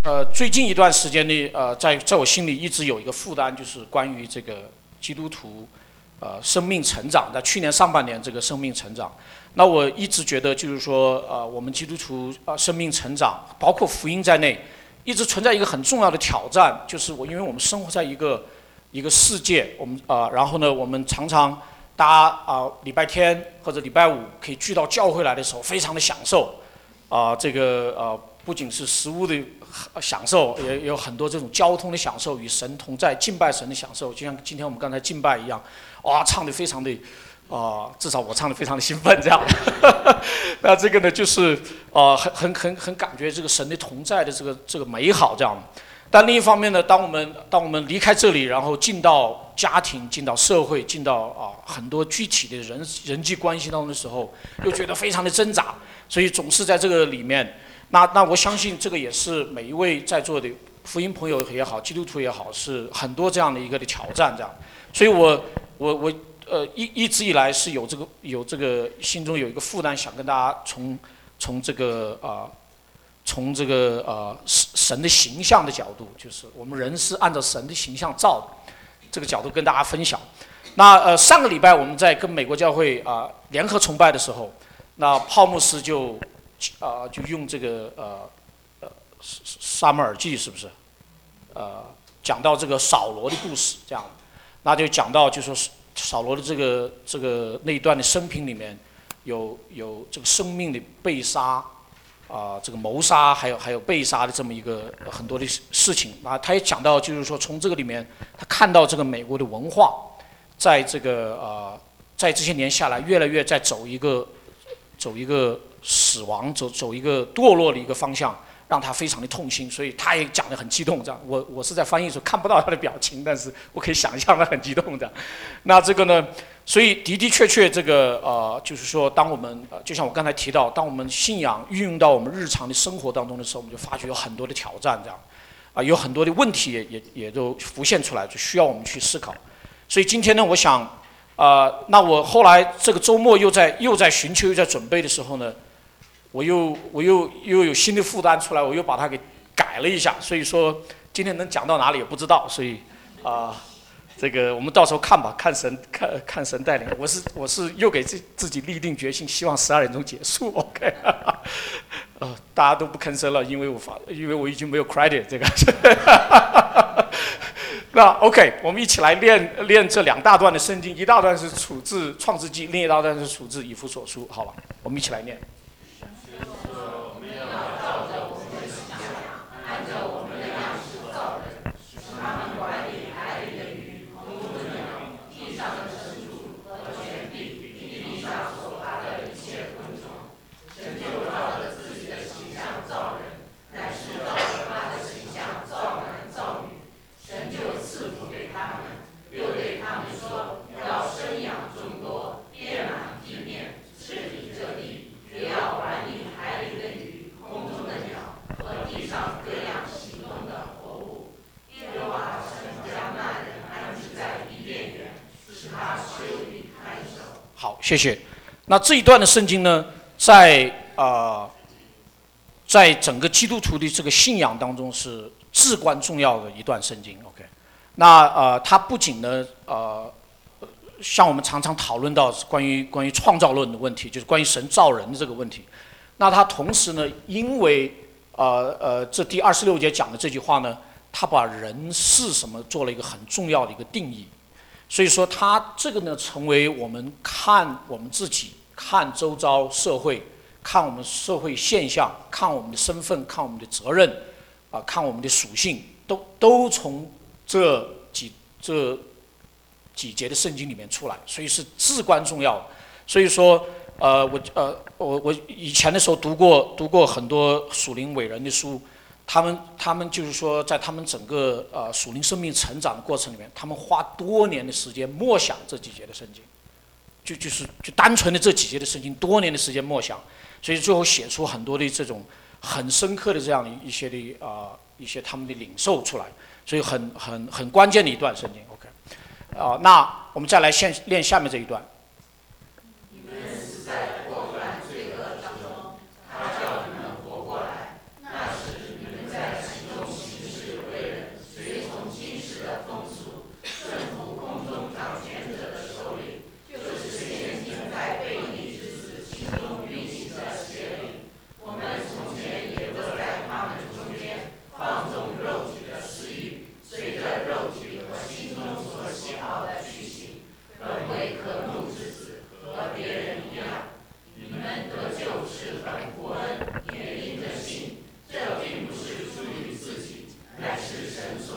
最近一段时间里，在我心里一直有一个负担，就是关于这个基督徒，生命成长。在去年上半年，这个生命成长，那我一直觉得就是说，我们基督徒生命成长，包括福音在内，一直存在一个很重要的挑战，就是因为我们生活在一个世界，我们然后呢，我们常常大家礼拜天或者礼拜五可以聚到教会来的时候，非常的享受，不仅是食物的享受，也有很多这种交通的享受，与神同在、敬拜神的享受，就像今天我们刚才敬拜一样，唱得非常的，至少我唱得非常的兴奋，这样。那这个呢，就是很感觉这个神的同在的这个美好，这样。但另一方面呢，当我们离开这里，然后进到家庭、进到社会、进到很多具体的人际关系当中的时候，又觉得非常的挣扎，所以总是在这个里面。那我相信这个也是每一位在座的福音朋友也好，基督徒也好，是很多这样的一个的挑战，这样。所以我一直以来是有这个心中有一个负担，想跟大家从这个神的形象的角度，就是我们人是按照神的形象造的，这个角度跟大家分享。那上个礼拜我们在跟美国教会联合崇拜的时候，那泡牧师就用这个撒母耳记是不是？讲到这个扫罗的故事，这样，那就讲到就说扫罗的这个那一段的生平里面，有这个生命的被杀，这个谋杀，还有被杀的这么一个很多的事情啊。他也讲到就是说从这个里面，他看到这个美国的文化，在这个在这些年下来，越来越在走一个死亡，走一个堕落的一个方向，让他非常的痛心，所以他也讲得很激动。这样，我是在翻译的时候看不到他的表情，但是我可以想象他很激动的。那这个呢，所以的确这个就是说，当我们就像我刚才提到，当我们信仰运用到我们日常的生活当中的时候，我们就发觉有很多的挑战，这样有很多的问题也都浮现出来，就需要我们去思考。所以今天呢，我想那我后来这个周末又在寻求又在准备的时候呢，我又有新的负担出来，我又把它给改了一下，所以说今天能讲到哪里也不知道，所以这个我们到时候看吧，看神带领。我是又给自己立定决心，希望12点钟结束 ，OK 大家都不吭声了，因为我已经没有 credit 这个。那 OK， 我们一起来练这2大段的圣经，一大段是处自创世纪，另一大段是处自以弗所书，好吧？我们一起来念。好，谢谢。那这一段的圣经呢，在整个基督徒的这个信仰当中是至关重要的一段圣经。OK， 那它不仅呢像我们常常讨论到关于创造论的问题，就是关于神造人的这个问题。那它同时呢，因为这第26节讲的这句话呢，它把人是什么做了一个很重要的一个定义。所以说，它这个呢，成为我们看我们自己、看周遭社会、看我们社会现象、看我们的身份、看我们的责任，看我们的属性，都从这几节的圣经里面出来，所以是至关重要的。所以说，我以前的时候读过很多属灵伟人的书。他们就是说，在他们整个属灵生命成长的过程里面，他们花多年的时间默想这几节的圣经，就单纯的这几节的圣经，多年的时间默想，所以最后写出很多的这种很深刻的这样的一些他们的领受出来，所以很关键的一段圣经。OK，那我们再来练下面这一段。 他叫你们活过来，那时你们在其中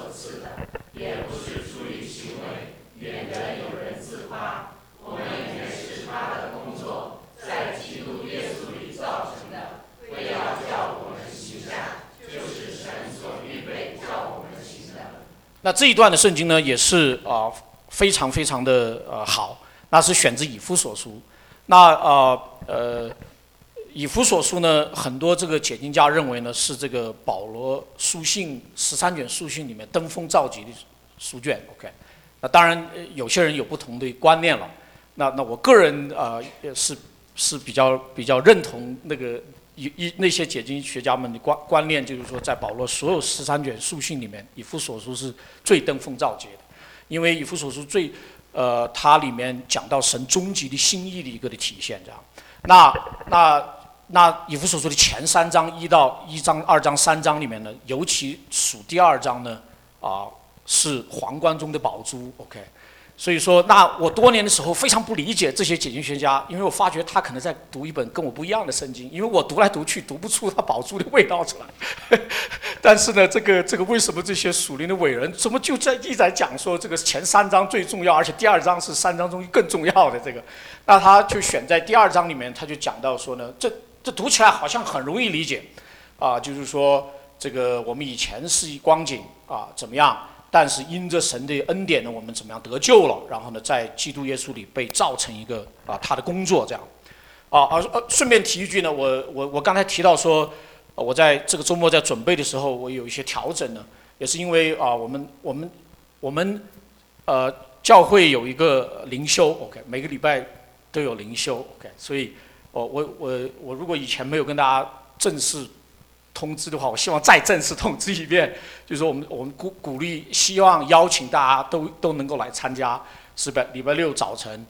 那这一段的圣经呢，也是非常非常的好，那是选自以弗所书。那以弗所书呢，很多这个解经家认为呢，是这个保罗书信13卷书信里面登峰造极的书卷。OK， 那当然有些人有不同的观念了。那我个人也是比较认同那个那些解经学家们的观念，就是说在保罗所有13卷书信里面，以弗所书是最登峰造极的，因为以弗所书它里面讲到神终极的心意的一个的体现，这样。那以弗所书的前3章1章、2章、3章里面呢，尤其属第2章呢，是皇冠中的宝珠。OK， 所以说，那我多年的时候非常不理解这些解经学家，因为我发觉他可能在读一本跟我不一样的圣经，因为我读来读去读不出他宝珠的味道出来。但是呢，这个为什么这些属灵的伟人怎么就一直在讲说这个前3章最重要，而且第2章是3章中更重要的这个？那他就选在第2章里面，他就讲到说呢，这读起来好像很容易理解，就是说这个我们以前是一光景怎么样？但是因着神的恩典呢，我们怎么样得救了？然后呢，在基督耶稣里被造成一个他的工作这样。顺便提一句呢，我刚才提到说，我在这个周末在准备的时候，我有一些调整呢，也是因为我们教会有一个灵修 ，OK， 每个礼拜都有灵修 ，OK， 所以我如果以前没有跟大家正式通知的话，我希望再正式通知一遍，就是说我们鼓励，希望邀请大家都能够来参加，是礼拜6早晨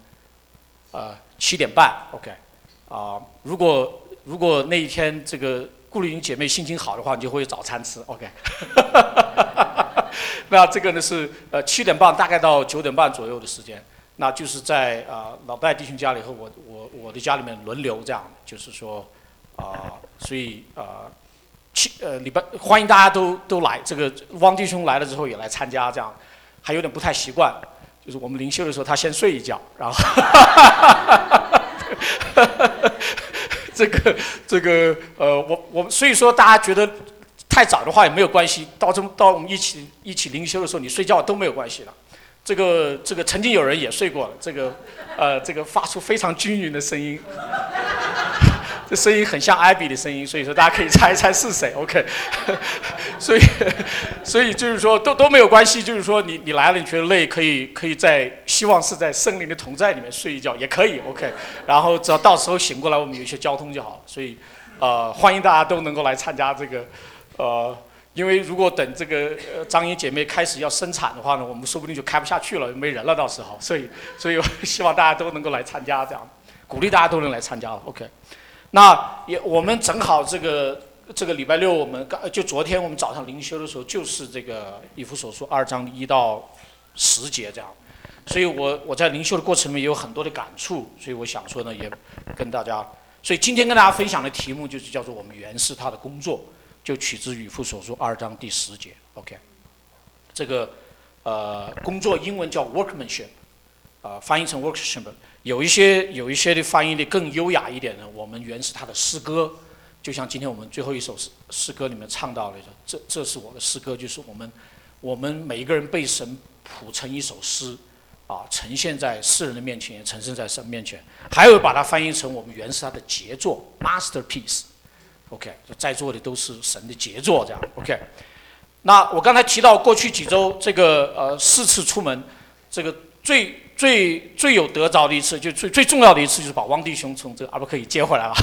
，7点半 ，OK， 如果那一天这个顾丽云姐妹心情好的话，你就会有早餐吃 ，OK。那这个呢是7点半大概到9点半左右的时间，那就是在老戴弟兄家里和我的家里面轮流这样，就是说所以礼拜欢迎大家都来，这个汪弟兄来了之后也来参加，这样还有点不太习惯，就是我们灵修的时候他先睡一觉，然后这个我所以说大家觉得太早的话也没有关系，到我们一起灵修的时候你睡觉都没有关系了。这个曾经有人也睡过了，这个发出非常均匀的声音。这声音很像艾比的声音，所以说大家可以猜一猜是谁 ，OK 所以就是说都没有关系，就是说你来了，你觉得累，可以希望是在圣灵的同在里面睡一觉也可以 ，OK。然后只要到时候醒过来，我们有一些交通就好了。所以欢迎大家都能够来参加这个因为如果等这个张英姐妹开始要生产的话呢，我们说不定就开不下去了，没人了到时候。所以我希望大家都能够来参加，这样鼓励大家都能来参加了 ，OK。那我们正好这个礼拜6，我们就昨天我们早上灵修的时候，就是这个以弗所书2章1到10节这样，所以我在灵修的过程里面也有很多的感触，所以我想说呢，也跟大家，所以今天跟大家分享的题目就是叫做我们原是他的工作，就取自于以弗所书2章第10节 ，OK。这个工作英文叫 workmanship， 翻译成 workmanship。有一些的翻译的更优雅一点的，我们原是他的诗歌，就像今天我们最后一首诗歌里面唱到的，这是我的诗歌，就是我们每一个人被神谱成一首诗，呈现在世人的面前，也呈现在神面前。还有把它翻译成我们原是他的杰作 ，masterpiece，OK， 在座的都是神的杰作，这样 OK。那我刚才提到过去几周这个4次出门，这个最有得着的一次，就最重要的一次，就是把汪弟兄从这个阿伯克里接回来了。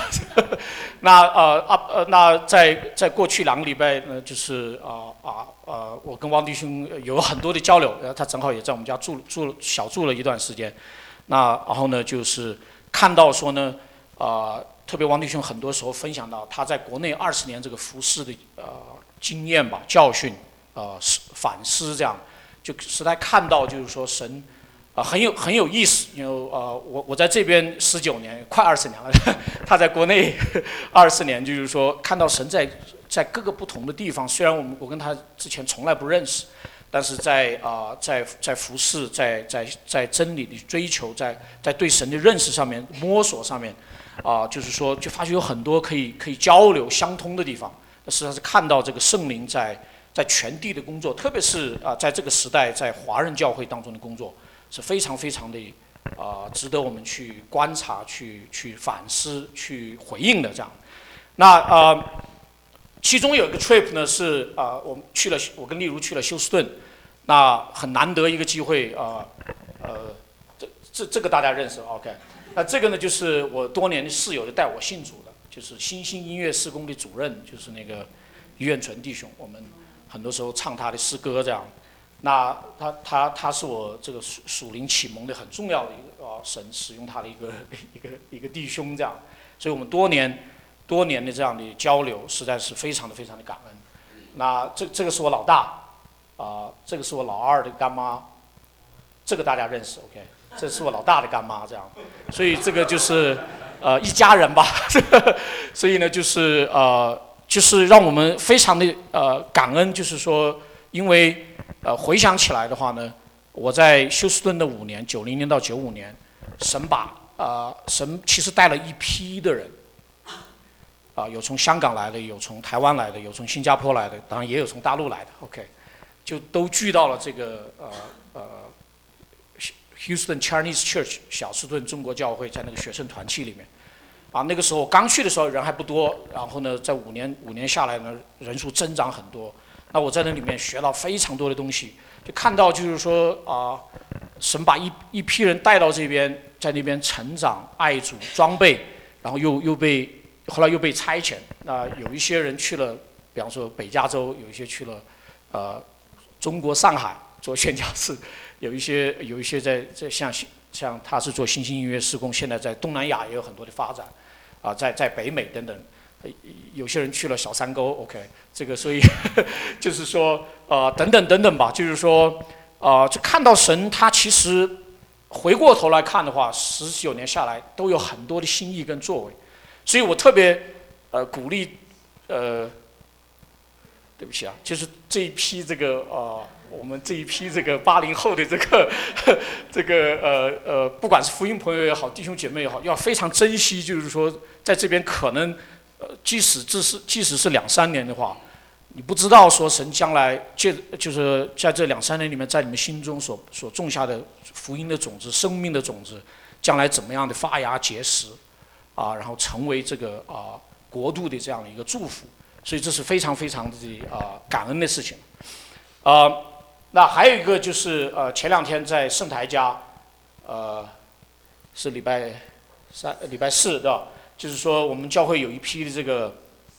那在过去2个礼拜呢，就是我跟汪弟兄有很多的交流，他正好也在我们家小住了一段时间。那然后呢，就是看到说呢，特别汪弟兄很多时候分享到他在国内20年这个服事的经验吧、教训、反思这样，就实在看到就是说神。很有意思，因为我在这边19年，快20年了，他在国内20年，就是说看到神在各个不同的地方，虽然我跟他之前从来不认识， 但是在服侍，在真理的追求，在对神的认识上面摸索上面，就是说就发觉有很多可以交流相通的地方。实际上是看到这个圣灵在全地的工作，特别是在这个时代在华人教会当中的工作，是非常非常的值得我们去观察、去反思、去回应的这样。那其中有一个 trip 呢是我跟丽如去了休斯顿，那很难得一个机会这个大家认识 OK。那这个呢就是我多年的室友就带我信主的，就是新兴音乐事工的主任，就是那个于远纯弟兄，我们很多时候唱他的诗歌这样。那他是我这个属灵启蒙的很重要的一个神使用他的一个弟兄这样，所以我们多年的这样的交流，实在是非常的感恩。那这个是我老大，这个是我老二的干妈，这个大家认识 OK， 这是我老大的干妈这样，所以这个就是一家人吧，所以呢就是让我们非常的感恩，就是说因为回想起来的话呢，我在休斯顿的5年，90年到95年，神其实带了一批的人，有从香港来的，有从台湾来的，有从新加坡来的，当然也有从大陆来的 ，OK， 就都聚到了这个Houston Chinese Church 小斯顿中国教会，在那个学生团契里面，那个时候刚去的时候人还不多，然后呢，在5年下来呢，人数增长很多。那我在那里面学到非常多的东西，就看到就是说神把一批人带到这边，在那边成长、爱主、装备，然后后来又被差遣。有一些人去了，比方说北加州，有一些去了中国上海做宣教士，有一些在像他是做新兴音乐事工，现在在东南亚也有很多的发展，在北美等等。有些人去了小山沟 ，OK， 这个所以就是说等等吧，就是说就看到神他其实回过头来看的话，19年下来都有很多的心意跟作为，所以我特别鼓励对不起就是这一批这个我们这一批这个80后的这个不管是福音朋友也好，弟兄姐妹也好，要非常珍惜，就是说在这边可能。即使是2-3年的话，你不知道说神将来就是在这2-3年里面，在你们心中所种下的福音的种子、生命的种子，将来怎么样的发芽结实，然后成为这个国度的这样的一个祝福，所以这是非常非常的感恩的事情。那还有一个就是前2天在圣台家，是礼拜4的。就是说，我们教会有一批的这个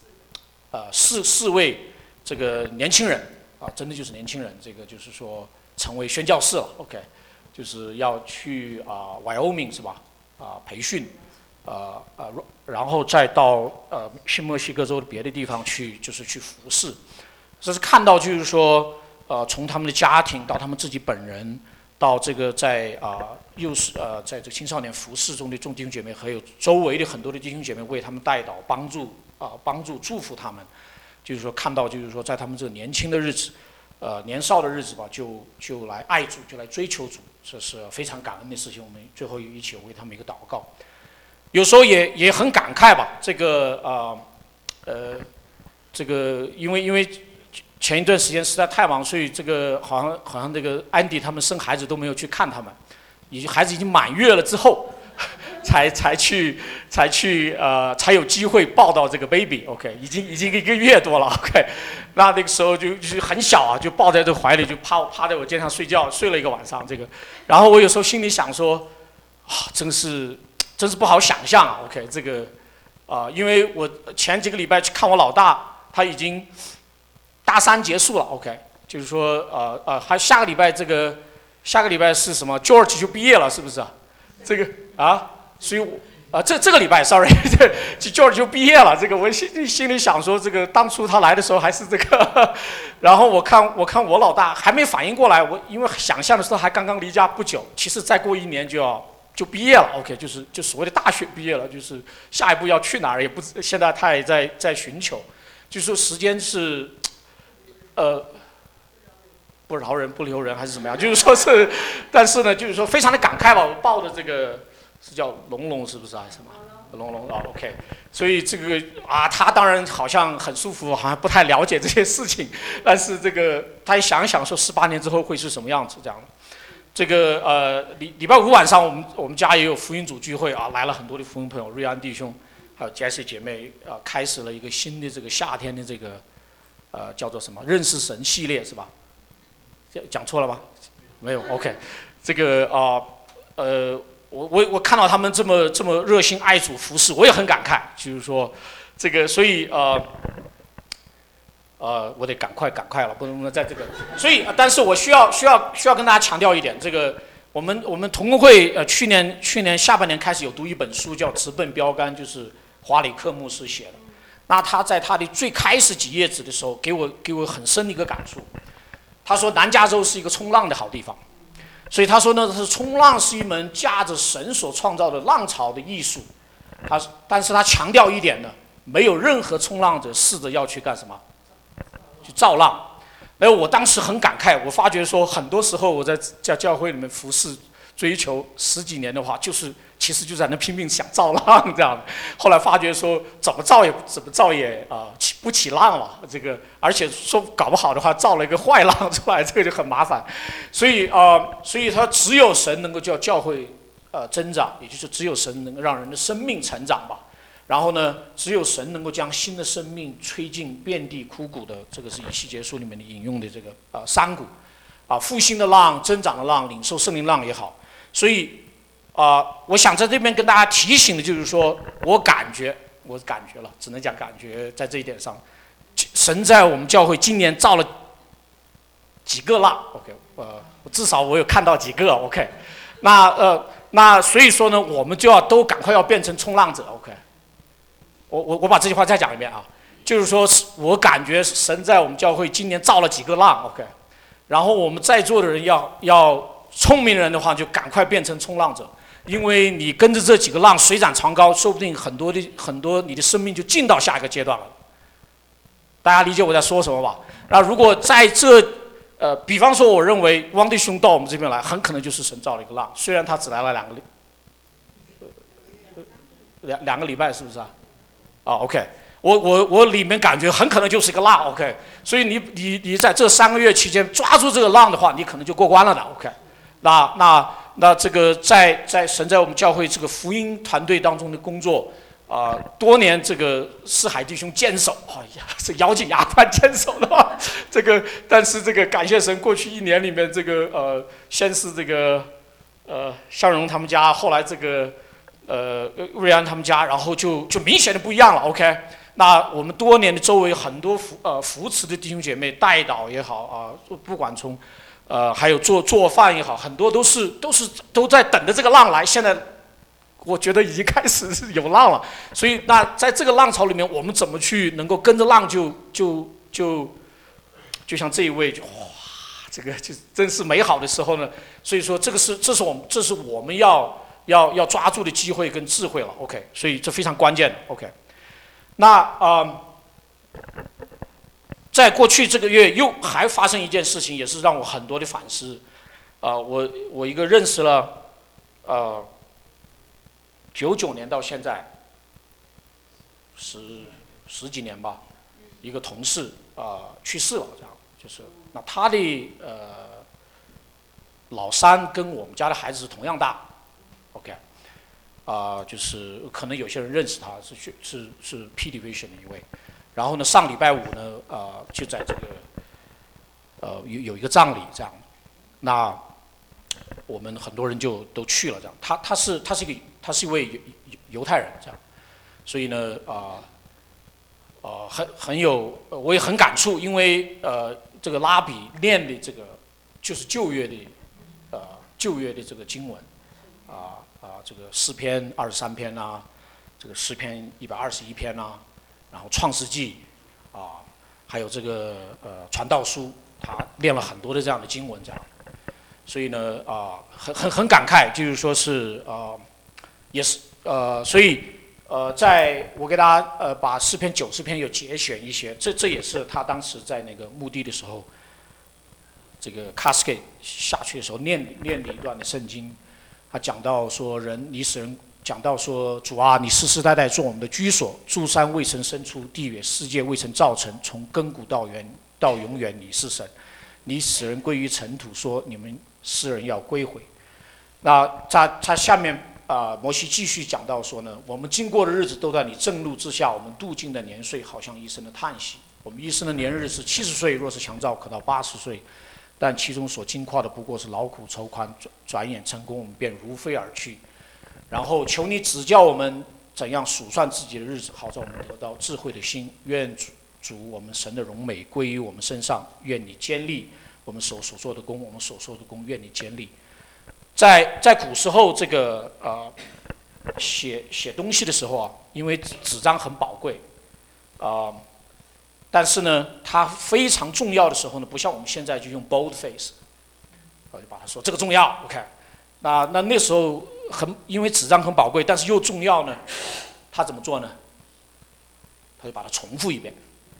4位这个年轻人真的就是年轻人，这个就是说成为宣教士了 ，OK， 就是要去Wyoming 是吧？培训，然后再到新墨西哥州的别的地方去，就是去服侍。这是看到就是说从他们的家庭到他们自己本人，到这个在在这个青少年服侍中的众弟兄姐妹，还有周围的很多的弟兄姐妹为他们代祷、帮助、祝福他们，就是说看到，就是说在他们这个年轻的日子，年少的日子吧，就来爱主，就来追求主，这是非常感恩的事情。我们最后一起为他们一个祷告，有时候也很感慨吧。这个因为前一段时间实在太忙，所以这个好像这个安迪他们生孩子都没有去看他们。孩子已经满月了之后，才有机会抱到这个 baby，OK， 已经1个月多了 ，OK， 那个时候就是很小就抱在这怀里，就趴在我肩上睡觉，睡了1个晚上这个，然后我有时候心里想说，真是不好想象 ，OK， 这个因为我前几个礼拜去看我老大，他已经大3结束了 ，OK， 就是说还下个礼拜是什么 ？George 就毕业了，是不是啊？这个所以这个礼拜 ，sorry， George 就毕业了。这个我心里想说，这个当初他来的时候还是这个，然后我看我老大还没反应过来，我因为想象的时候还刚刚离家不久，其实再过1年就毕业了 ，OK， 就所谓的大学毕业了，就是下一步要去哪儿也不，现在他也在寻求，就是说时间是不饶人不留人还是怎么样，就是说是，但是呢，就是说非常的感慨吧。我抱的这个是叫龙龙是不是啊？什么龙龙啊 ？OK， 所以这个啊，他当然好像很舒服，好像不太了解这些事情，但是这个他也想一想说18年之后会是什么样子这样的。这个礼拜五晚上我们家也有福音组聚会啊，来了很多的福音朋友，瑞安弟兄还有 Jessie 姐妹啊，开始了一个新的这个夏天的这个叫做什么认识神系列是吧？讲错了吧？没有 OK， 这个我看到他们这么热心爱主服侍，我也很感慨，就是说这个所以我得赶快了，不能在这个，所以，但是我需要跟大家强调一点，这个我们同工会去年下半年开始有读一本书叫《直奔标杆》，就是华里克牧师写的。那他在他的最开始几页纸的时候，给我很深的一个感触。他说南加州是一个冲浪的好地方，所以他说呢，冲浪是一门驾着神所创造的浪潮的艺术。但是他强调一点呢，没有任何冲浪者试着要去干什么。去造浪，然后我当时很感慨，我发觉说很多时候我在教会里面服侍追求10几年的话，其实就在那拼命想造浪这样的。后来发觉说怎么造也不起浪了，这个而且说搞不好的话造了一个坏浪出来，这个就很麻烦。所以他只有神能够叫教会增长，也就是只有神能够让人的生命成长吧。然后呢，只有神能够将新的生命吹进遍地枯骨的，这个是以西结书里面的引用的这个山谷，复兴的浪、增长的浪、领受圣灵浪也好。所以我想在这边跟大家提醒的就是说，我感觉了，只能讲感觉，在这一点上，神在我们教会今年造了几个浪 ，OK， 至少我有看到几个 ，OK， 那所以说呢，我们就要都赶快要变成冲浪者 ，OK。我把这句话再讲一遍啊，就是说我感觉神在我们教会今年造了几个浪 ，OK， 然后我们在座的人要聪明人的话，就赶快变成冲浪者，因为你跟着这几个浪水涨船高，说不定很多你的生命就进到下一个阶段了。大家理解我在说什么吧？那如果在这比方说，我认为汪弟兄到我们这边来，很可能就是神造了一个浪，虽然他只来了两个礼拜，是不是啊？OK， 我里面感觉很可能就是一个浪 ，OK， 所以你在这3个月期间抓住这个浪的话，你可能就过关了的 ，OK。那这个在神在我们教会这个福音团队当中的工作多年这个四海弟兄坚守，哎呀，是咬紧牙关坚守的话，这个但是这个感谢神，过去1年里面这个先是这个向荣他们家，后来这个。瑞安他们家，然后就明显的不一样了 ，OK。那我们多年的周围很多扶持的弟兄姐妹，带导也好不管从还有做饭也好，很多都在等着这个浪来。现在我觉得已经开始是有浪了，所以那在这个浪潮里面，我们怎么去能够跟着浪就像这一位哇，这个就真是美好的时候呢。所以说这是我们要抓住的机会跟智慧了 ，OK， 所以这非常关键的 ，OK。那在过去这个月又还发生一件事情，也是让我很多的反思。我一个认识了99年到现在十几年吧，一个同事去世了，这样就是那他的老三跟我们家的孩子是同样大。OK， 就是可能有些人认识他，是 P Division 的一位。然后呢，上礼拜五呢，就在这个有一个葬礼这样。那我们很多人就都去了这样。他是一位犹太人这样，所以呢，很有我也很感触，因为这个拉比念的这个就是旧约的这个经文。这个诗篇23篇啊，这个诗篇121篇啊，然后创世纪还有这个传道书，他念了很多的这样的经文这样，所以呢很感慨，就是说是也是所以在我给大家把诗篇90篇有节选一些，这也是他当时在那个墓地的时候， 这个 cascade 下去的时候念了一段的圣经，他讲到说你使人讲到说主啊，你世世代代做我们的居所，诸山未曾生出，地远世界未曾造成，从亘古到永远你是神，你使人归于尘土，说你们世人要归回。那他下面摩西继续讲到说呢，我们经过的日子都在你正路之下，我们度尽的年岁好像一生的叹息。我们一生的年日是70岁，若是强壮可到80岁，但其中所经跨的不过是劳苦愁宽，转眼成功，我们便如飞而去。然后求你指教我们怎样数算自己的日子，好让我们得到智慧的心。愿主我们神的荣美归于我们身上，愿你坚立我们所做的工，我们所受的工，愿你坚立。在古时候，这个写东西的时候啊，因为纸张很宝贵，但是呢，它非常重要的时候呢，不像我们现在就用 boldface， 我就把它说这个重要 ，OK。那时候因为纸张很宝贵，但是又重要呢，他怎么做呢？他就把它重复一遍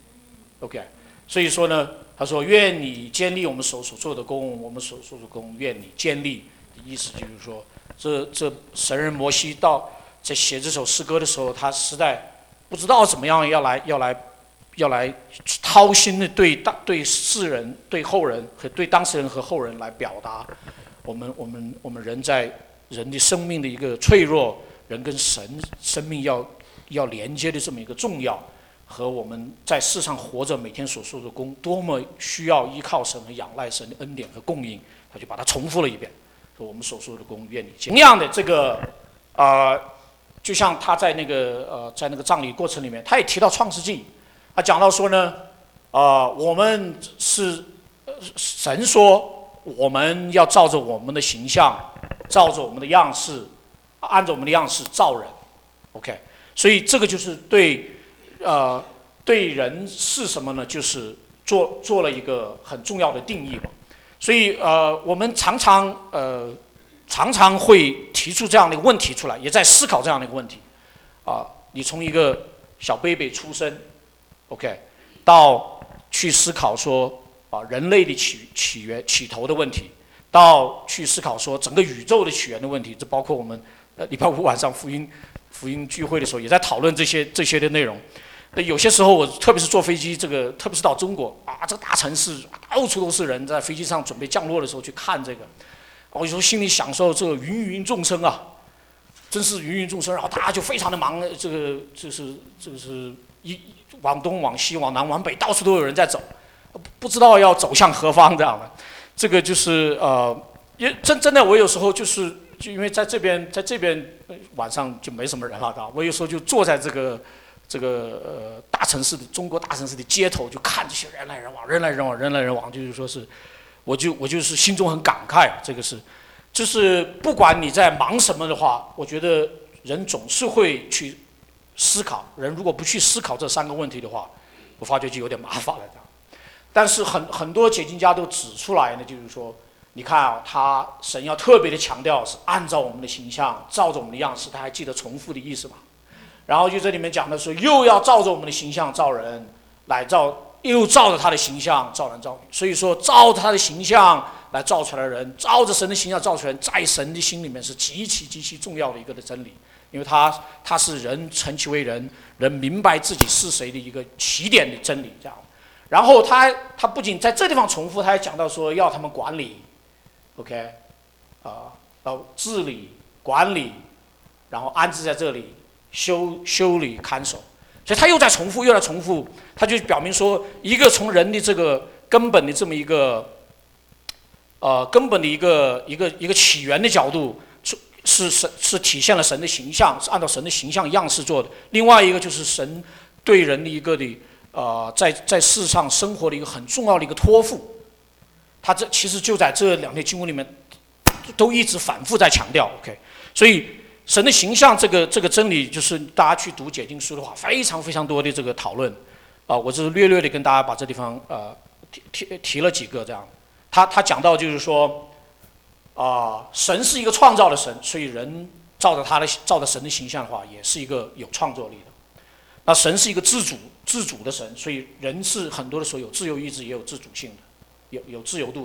，OK。所以说呢，他说愿你坚立我们所做的工，我们所做的工，愿你坚立。意思就是说，这神人摩西在写这首诗歌的时候，他实在不知道怎么样要来掏心的对世人、对后人和对当事人和后人来表达我们人在人的生命的一个脆弱，人跟神生命要连接的这么一个重要，和我们在世上活着每天所做的工多么需要依靠神和仰赖神的恩典和供应，他就把它重复了一遍。说我们所做的工，愿你坚立。同样的，这个就像他在那个葬礼过程里面，他也提到创世纪，他讲到说呢，我们是神说我们要照着我们的形象，照着我们的样式，按照我们的样式造人 ，OK。所以这个就是对人是什么呢？就是做了一个很重要的定义嘛。所以我们常常会提出这样的一个问题出来，也在思考这样的一个问题。你从一个小 baby 出生 ，OK， 到去思考说人类的起头的问题，到去思考说整个宇宙的起源的问题，这包括我们礼拜5晚上福音聚会的时候也在讨论这些的内容。有些时候我特别是坐飞机，特别是到中国这个大城市到处都是人，在飞机上准备降落的时候去看这个，我有时候心里享受这个芸众生啊，真是芸众生，然后大家就非常的忙，这个是往东往西往南往北，到处都有人在走，不知道要走向何方这样的。这个就是真的，我有时候就因为在这边晚上就没什么人了，我有时候就坐在这个大城市的中国大城市的街头，就看这些人来人往，就是说是，我就是心中很感慨，这个就是不管你在忙什么的话，我觉得人总是会去思考。人如果不去思考这3个问题的话，我发觉就有点麻烦了。但是很多解经家都指出来呢，就是说，你看神要特别的强调是按照我们的形象，照着我们的样式，他还记得重复的意思吗？然后就这里面讲的说，又要照着我们的形象造人，又照着他的形象造男造女。所以说，照着他的形象来造出来的人，照着神的形象造出来人，在神的心里面是极其重要的一个的真理，因为他是人成其为人，人明白自己是谁的一个起点的真理。这样，然后他不仅在这地方重复，他还讲到说要他们管理 ，OK， 要治理管理，然后安置在这里。修理看守，所以他又在重复，他就表明说，一个从人的这个根本的这么一个根本的一个起源的角度，是体现了神的形象，是按照神的形象样式做的。另外一个就是神对人的一个的在世上生活的一个很重要的一个托付，他这其实就在这2篇经文里面都一直反复在强调 ，OK， 所以。神的形象这个真理，就是大家去读解经书的话，非常多的这个讨论，我只是略的跟大家把这地方提了几个这样。他讲到就是说，神是一个创造的神，所以人照着神的形象的话，也是一个有创造力的。那神是一个自主的神，所以人是很多的时候有自由意志，也有自主性的，有自由度的。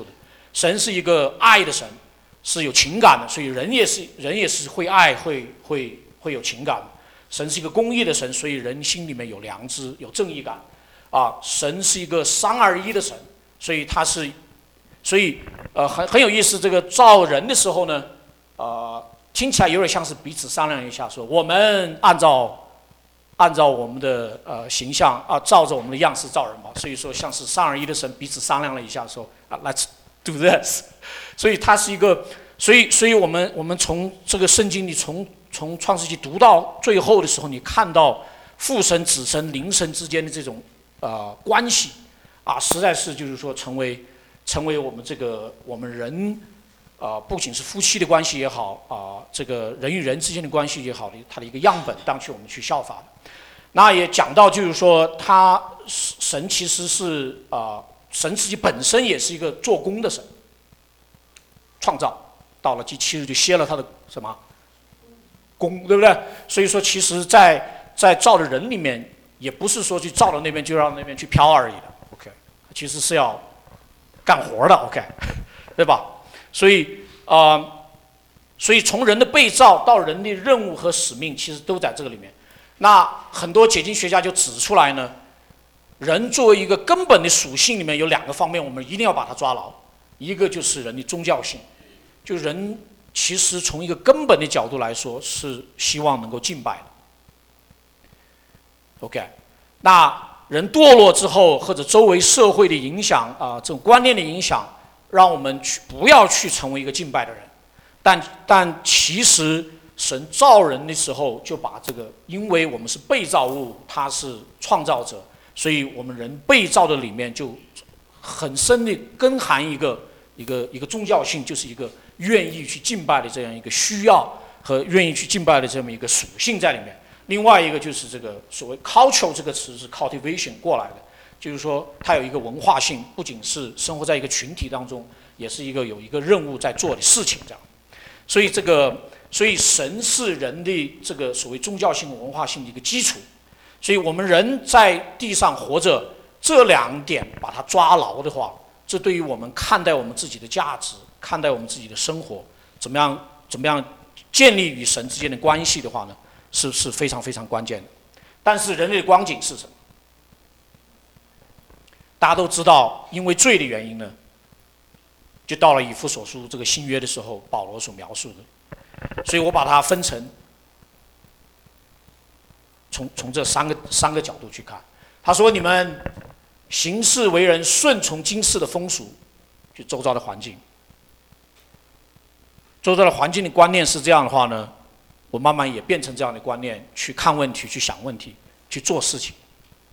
神是一个爱的神，是有情感的，所以人也是会爱，会有情感的。神是一个公义的神，所以人心里面有良知，有正义感。神是一个三而一的神，所以很有意思。这个造人的时候呢，听起来有点像是彼此商量一下，说我们按照我们的形象照着我们的样式造人吧。所以说像是三而一的神彼此商量了一下，说let's do this。所以它是一个，所以我们从这个圣经里从创世纪读到最后的时候，你看到父神、子神、灵神之间的这种关系实在是就是说成为我们人不仅是夫妻的关系也好这个人与人之间的关系也好，它的一个样本，当去我们去效法的。那也讲到就是说，神其实是神自己本身也是一个做工的神，创造到了第7日就歇了他的什么工，对不对？所以说，其实在造的人里面，也不是说去造到那边就让那边去飘而已的 ，OK， 其实是要干活的 ，OK， 对吧？所以从人的被造到人的任务和使命，其实都在这个里面。那很多解经学家就指出来呢，人作为一个根本的属性里面有2个方面，我们一定要把它抓牢。一个就是人的宗教性，就人其实从一个根本的角度来说是希望能够敬拜的。OK， 那人堕落之后，或者周围社会的影响这种观念的影响，让我们不要去成为一个敬拜的人。但其实神造人的时候就把这个，因为我们是被造物，他是创造者，所以我们人被造的里面就很深的根含一个宗教性，就是一个愿意去敬拜的这样一个需要和愿意去敬拜的这么一个属性在里面。另外一个就是这个所谓 culture 这个词是 cultivation 过来的，就是说它有一个文化性，不仅是生活在一个群体当中，也是有一个任务在做的事情这样。所以神是人的这个所谓宗教性文化性的一个基础。所以我们人在地上活着，这2点把它抓牢的话，这对于我们看待我们自己的价值，看待我们自己的生活，怎么样建立与神之间的关系的话呢，是非常非常关键的。但是人类的光景是什么？大家都知道，因为罪的原因呢，就到了以弗所书这个新约的时候，保罗所描述的。所以我把它分成从这三个角度去看。他说：你们行事为人顺从今世的风俗，就周遭的环境。周遭的环境的观念是这样的话呢，我慢慢也变成这样的观念，去看问题，去想问题，去做事情。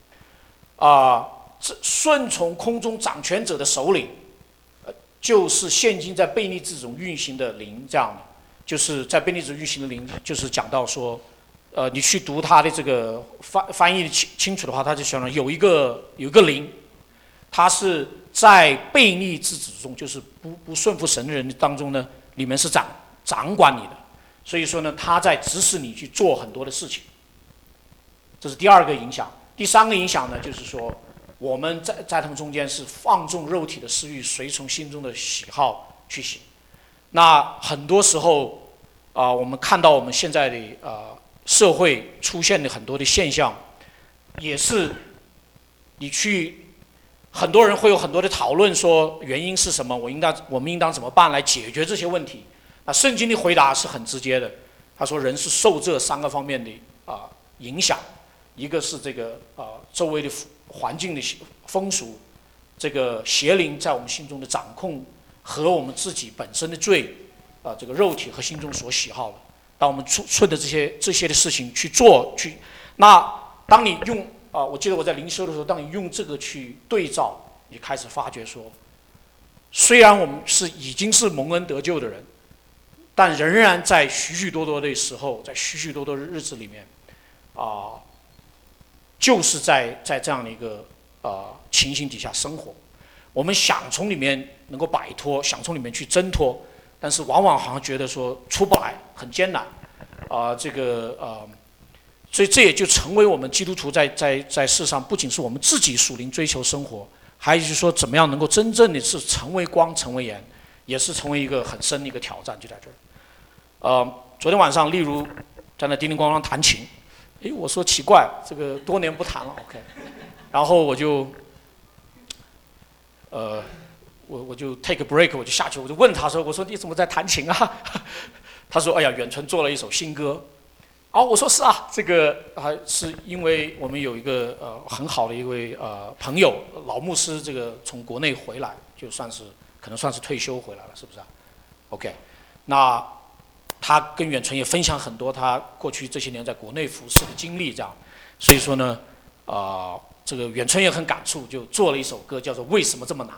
顺从空中掌权者的首领，就是现今在悖逆之中运行的灵，这样的，就是在悖逆之中运行的灵，就是讲到说，你去读他的这个翻译清楚的话，他就讲了有一个灵，他是在悖逆之子中，就是不顺服神的人当中呢，里面是掌管你的，所以说呢，他在指使你去做很多的事情。这是第2个影响。第3个影响呢，就是说我们在他们中间是放纵肉体的私欲，随从心中的喜好去行。那很多时候我们看到我们现在的社会出现的很多的现象，也是很多人会有很多的讨论，说原因是什么，我们应当怎么办来解决这些问题。那圣经的回答是很直接的，他说人是受这3个方面的影响，一个是这个周围的环境的风俗，这个邪灵在我们心中的掌控，和我们自己本身的罪这个肉体和心中所喜好的，当我们顺着这些的事情去做那当你用我记得我在灵修的时候，当你用这个去对照，你开始发觉说，虽然我们已经是蒙恩得救的人，但仍然在许许多多的时候，在许许多多的日子里面就是在这样的一个情形底下生活。我们想从里面能够摆脱，想从里面去挣脱，但是往往好像觉得说出不来，很艰难所以这也就成为我们基督徒在世上，不仅是我们自己属灵追求生活， 还有就是说怎么样能够真正的是成为光成为盐，也是成为一个很深的一个挑战，就在这儿。昨天晚上例如在那叮叮咣咣弹琴，我说奇怪，这个多年不弹了 ，OK， 然后我就我就 take a break， 我就下去，我就问他说，我说你怎么在弹琴啊？他说，哎呀，远存做了一首新歌。我说是啊，这个是因为我们有一个很好的一位朋友，老牧师，这个从国内回来，就算是可能算是退休回来了，是不是啊 ？OK， 那他跟远存也分享很多他过去这些年在国内服侍的经历，这样，所以说呢，这个远存也很感触，就做了一首歌，叫做《为什么这么难》。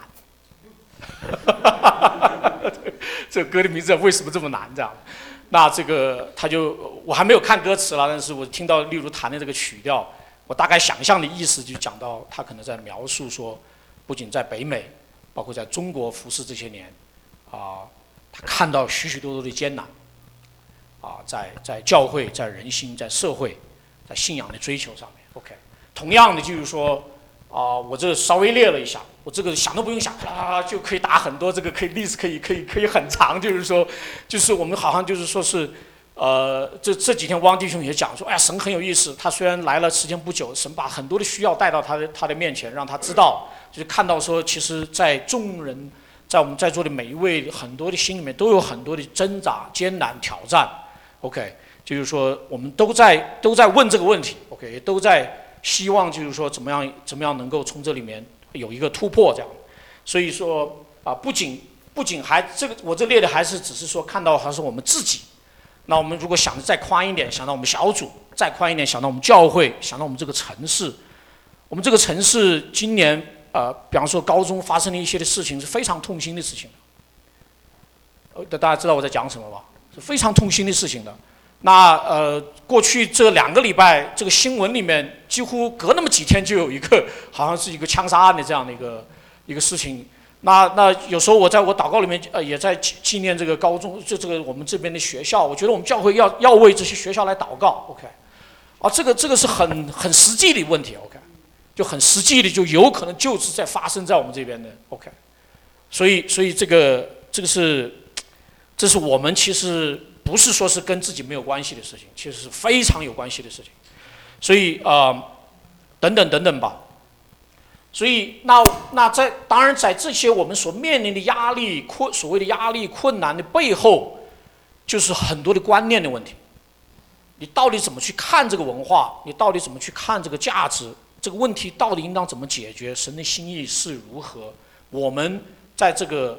这个歌的名字叫《为什么这么难》这样。那这个我还没有看歌词了，但是我听到例如弹的这个曲调，我大概想象的意思就讲到他可能在描述说，不仅在北美，包括在中国服侍这些年，他看到许许多多的艰难，在教会、在人心、在社会、在信仰的追求上面。OK， 同样的就是说，我这稍微列了一下，我这个想都不用想，就可以打很多，这个历史可以很长，就是说，就是我们好像就是说是，这几天汪弟兄也讲说，哎呀，神很有意思，他虽然来了时间不久，神把很多的需要带到他的面前，让他知道，就是看到说，其实，在众人，在我们在座的每一位很多的心里面都有很多的挣扎、艰难、挑战。OK， 就是说我们都在问这个问题 ，OK， 也都在。希望就是说怎么样能够从这里面有一个突破这样，所以说不仅还我这列的还是只是说看到还是我们自己，那我们如果想的再宽一点，想到我们小组，再宽一点，想到我们教会，想到我们这个城市，我们这个城市今年比方说高中发生了一些的事情是非常痛心的事情，大家知道我在讲什么吧？是非常痛心的事情的。那过去这2个礼拜，这个新闻里面几乎隔那么几天就有一个，好像是一个枪杀案的这样的一个事情。那有时候我在我祷告里面也在纪念这个高中，这个我们这边的学校，我觉得我们教会要为这些学校来祷告 ，OK， 这个是很实际的问题 ，OK， 就很实际的，就有可能就是在发生在我们这边的 ，OK， 所以这是我们其实。不是说是跟自己没有关系的事情，其实是非常有关系的事情，所以等等吧。所以那当然在这些我们所面临的压力所谓的压力困难的背后，就是很多的观念的问题。你到底怎么去看这个文化？你到底怎么去看这个价值？这个问题到底应当怎么解决？神的心意是如何？我们在这个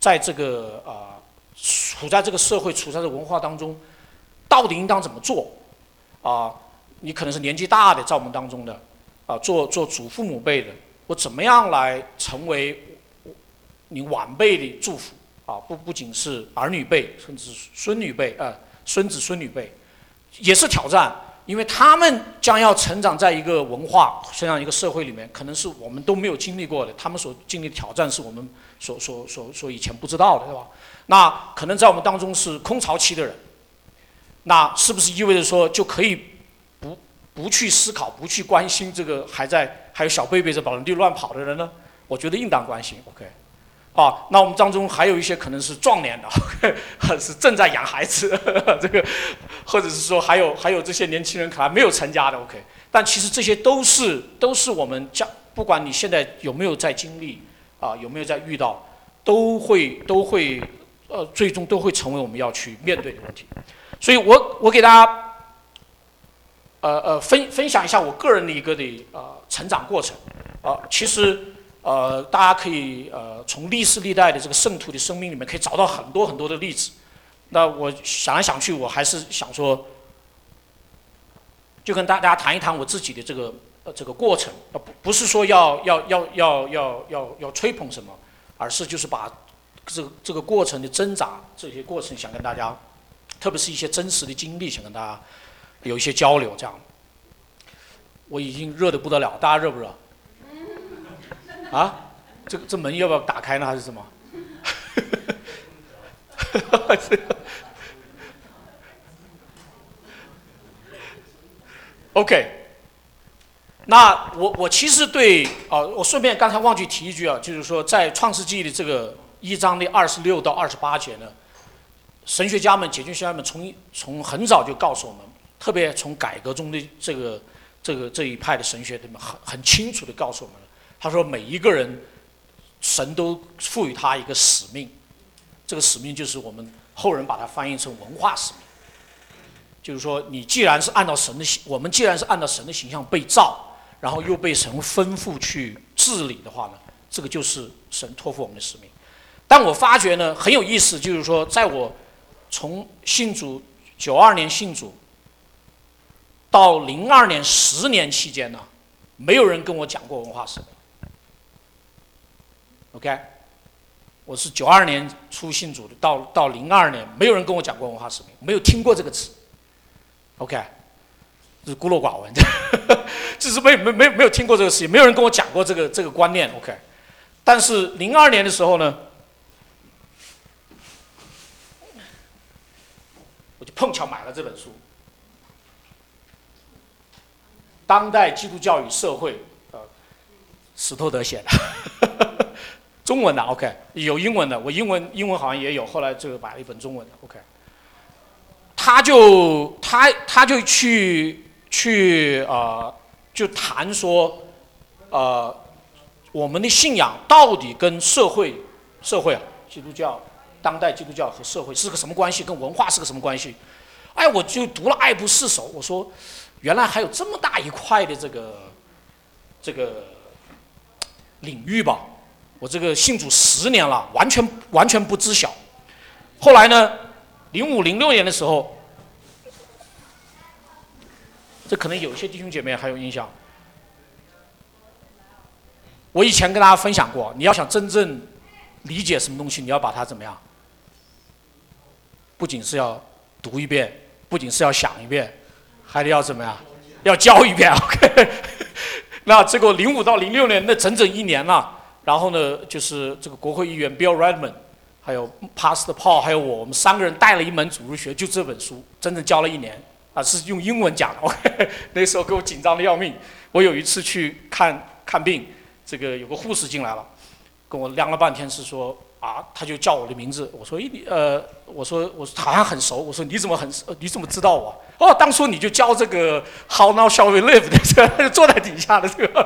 处在这个社会，处在这个文化当中，到底应当怎么做？你可能是年纪大的，在我们当中的，做祖父母辈的，我怎么样来成为你晚辈的祝福？不仅是儿女辈，甚至是孙女辈，孙子孙女辈，也是挑战，因为他们将要成长在一个文化、成长一个社会里面，可能是我们都没有经历过的，他们所经历的挑战是我们所以前不知道的，对吧？那可能在我们当中是空巢期的人，那是不是意味着说就可以不去思考、不去关心这个还有小贝贝在宝林地乱跑的人呢？我觉得应当关心 ，OK。那我们当中还有一些可能是壮年的 ，OK， 是正在养孩子，这个，或者是说还有这些年轻人可能还没有成家的 ，OK。但其实这些都是我们不管你现在有没有在经历，有没有在遇到，都会最终都会成为我们要去面对的问题。所以我给大家分享一下我个人的一个成长过程。其实大家可以从历史历代的这个圣徒的生命里面可以找到很多很多的例子。那我想来想去，我还是想说，就跟大家谈一谈我自己的这个过程。不是说要吹捧什么，而是就是把这个过程的挣扎，这些过程想跟大家，特别是一些真实的经历，想跟大家有一些交流。这样，我已经热得不得了，大家热不热？这门要不要打开呢，还是什么？OK， 那我其实对我顺便刚才忘记提一句啊，就是说在创世纪的这个1章的26到28节呢，神学家们、解经学家们从很早就告诉我们，特别从改革中的这一派的神学，他们很清楚的告诉我们了。他说每一个人，神都赋予他一个使命，这个使命就是我们后人把它翻译成文化使命。就是说，你既然是按照我们既然是按照神的形象被造，然后又被神吩咐去治理的话呢，这个就是神托付我们的使命。但我发觉呢，很有意思，就是说，在我从信主92年信主到02年10年期间呢，没有人跟我讲过文化使命。OK， 我是92年初信主的，到02年，没有人跟我讲过文化使命，没有听过这个词。OK， 这是孤陋寡闻，只是没有听过这个事情，没有人跟我讲过这个观念。OK， 但是02年的时候呢，我就碰巧买了这本书，《当代基督教与社会》，史托德写的，中文的 OK， 有英文的，我英文好像也有，后来这个买了一本中文的 OK。他就就谈说，我们的信仰到底跟社会啊，基督教、当代基督教和社会是个什么关系？跟文化是个什么关系？哎，我就读了爱不释手。我说，原来还有这么大一块的这个领域吧。我这个信主10年了，完全不知晓。后来呢？05、06年的时候，这可能有些弟兄姐妹还有印象。我以前跟大家分享过，你要想真正理解什么东西，你要把它怎么样？不仅是要读一遍，不仅是要想一遍，还得要怎么样？要教一遍。OK， 那这个05到06年，那整整1年了。然后呢，就是这个国会议员 Bill Redmond。还有 Pastor Paul， 还有我们3个人带了一门主日学，就这本书，整整教了1年啊，是用英文讲的。OK， 那时候给我紧张的要命。我有一次去看病，这个有个护士进来了，跟我量了半天，是说啊，他就叫我的名字。我说我说好像很熟。我说你怎么知道我？哦，当初你就教这个 How Now Shall We Live 的，他就坐在底下的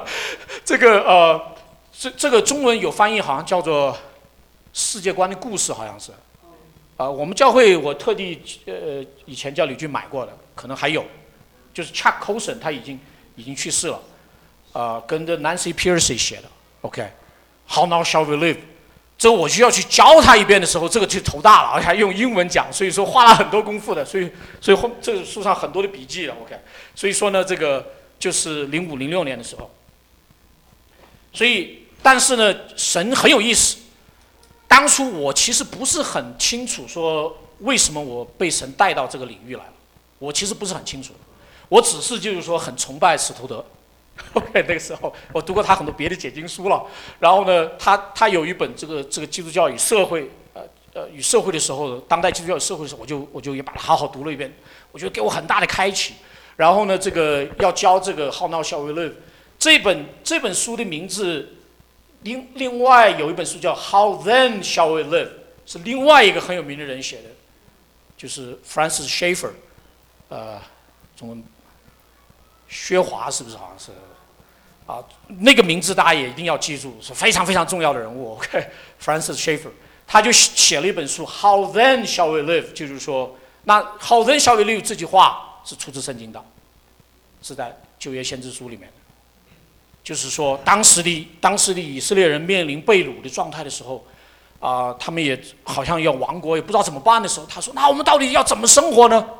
这个中文有翻译，好像叫做。世界观的故事好像是，我们教会我特地以前叫李俊买过的，可能还有，就是 Chuck Colson 他已经去世了，跟着 Nancy Pearcey 写的 ，OK，How Now Shall We Live， 这我需要去教他一遍的时候，这个就头大了，而且还用英文讲，所以说花了很多功夫的，所以这个书上很多的笔记了 ，OK， 所以说呢，这个就是05、06年的时候，所以但是呢，神很有意思。当初我其实不是很清楚，说为什么我被神带到这个领域来了，我其实不是很清楚，我只是就是说很崇拜史托德。OK， 那个时候我读过他很多别的解经书了，然后呢，他有一本这个基督教与社会，与社会的时候，当代基督教与社会的时候，我就也把它好好读了一遍，我觉得给我很大的开启。然后呢，这个要教这个 How Now Shall We Live， 这本书的名字。另外有一本书叫《How Then Shall We Live》，是另外一个很有名的人写的，就是 Francis Schaeffer， 中文薛华是不是？好像是啊，那个名字大家也一定要记住，是非常非常重要的人物。OK，Francis Schaeffer， 他就写了一本书《How Then Shall We Live》，就是说，那 How Then Shall We Live 这句话是出自圣经的，是在旧约先知书里面的。就是说，当时的以色列人面临被掳的状态的时候，他们也好像要亡国，也不知道怎么办的时候，他说：“那我们到底要怎么生活呢？”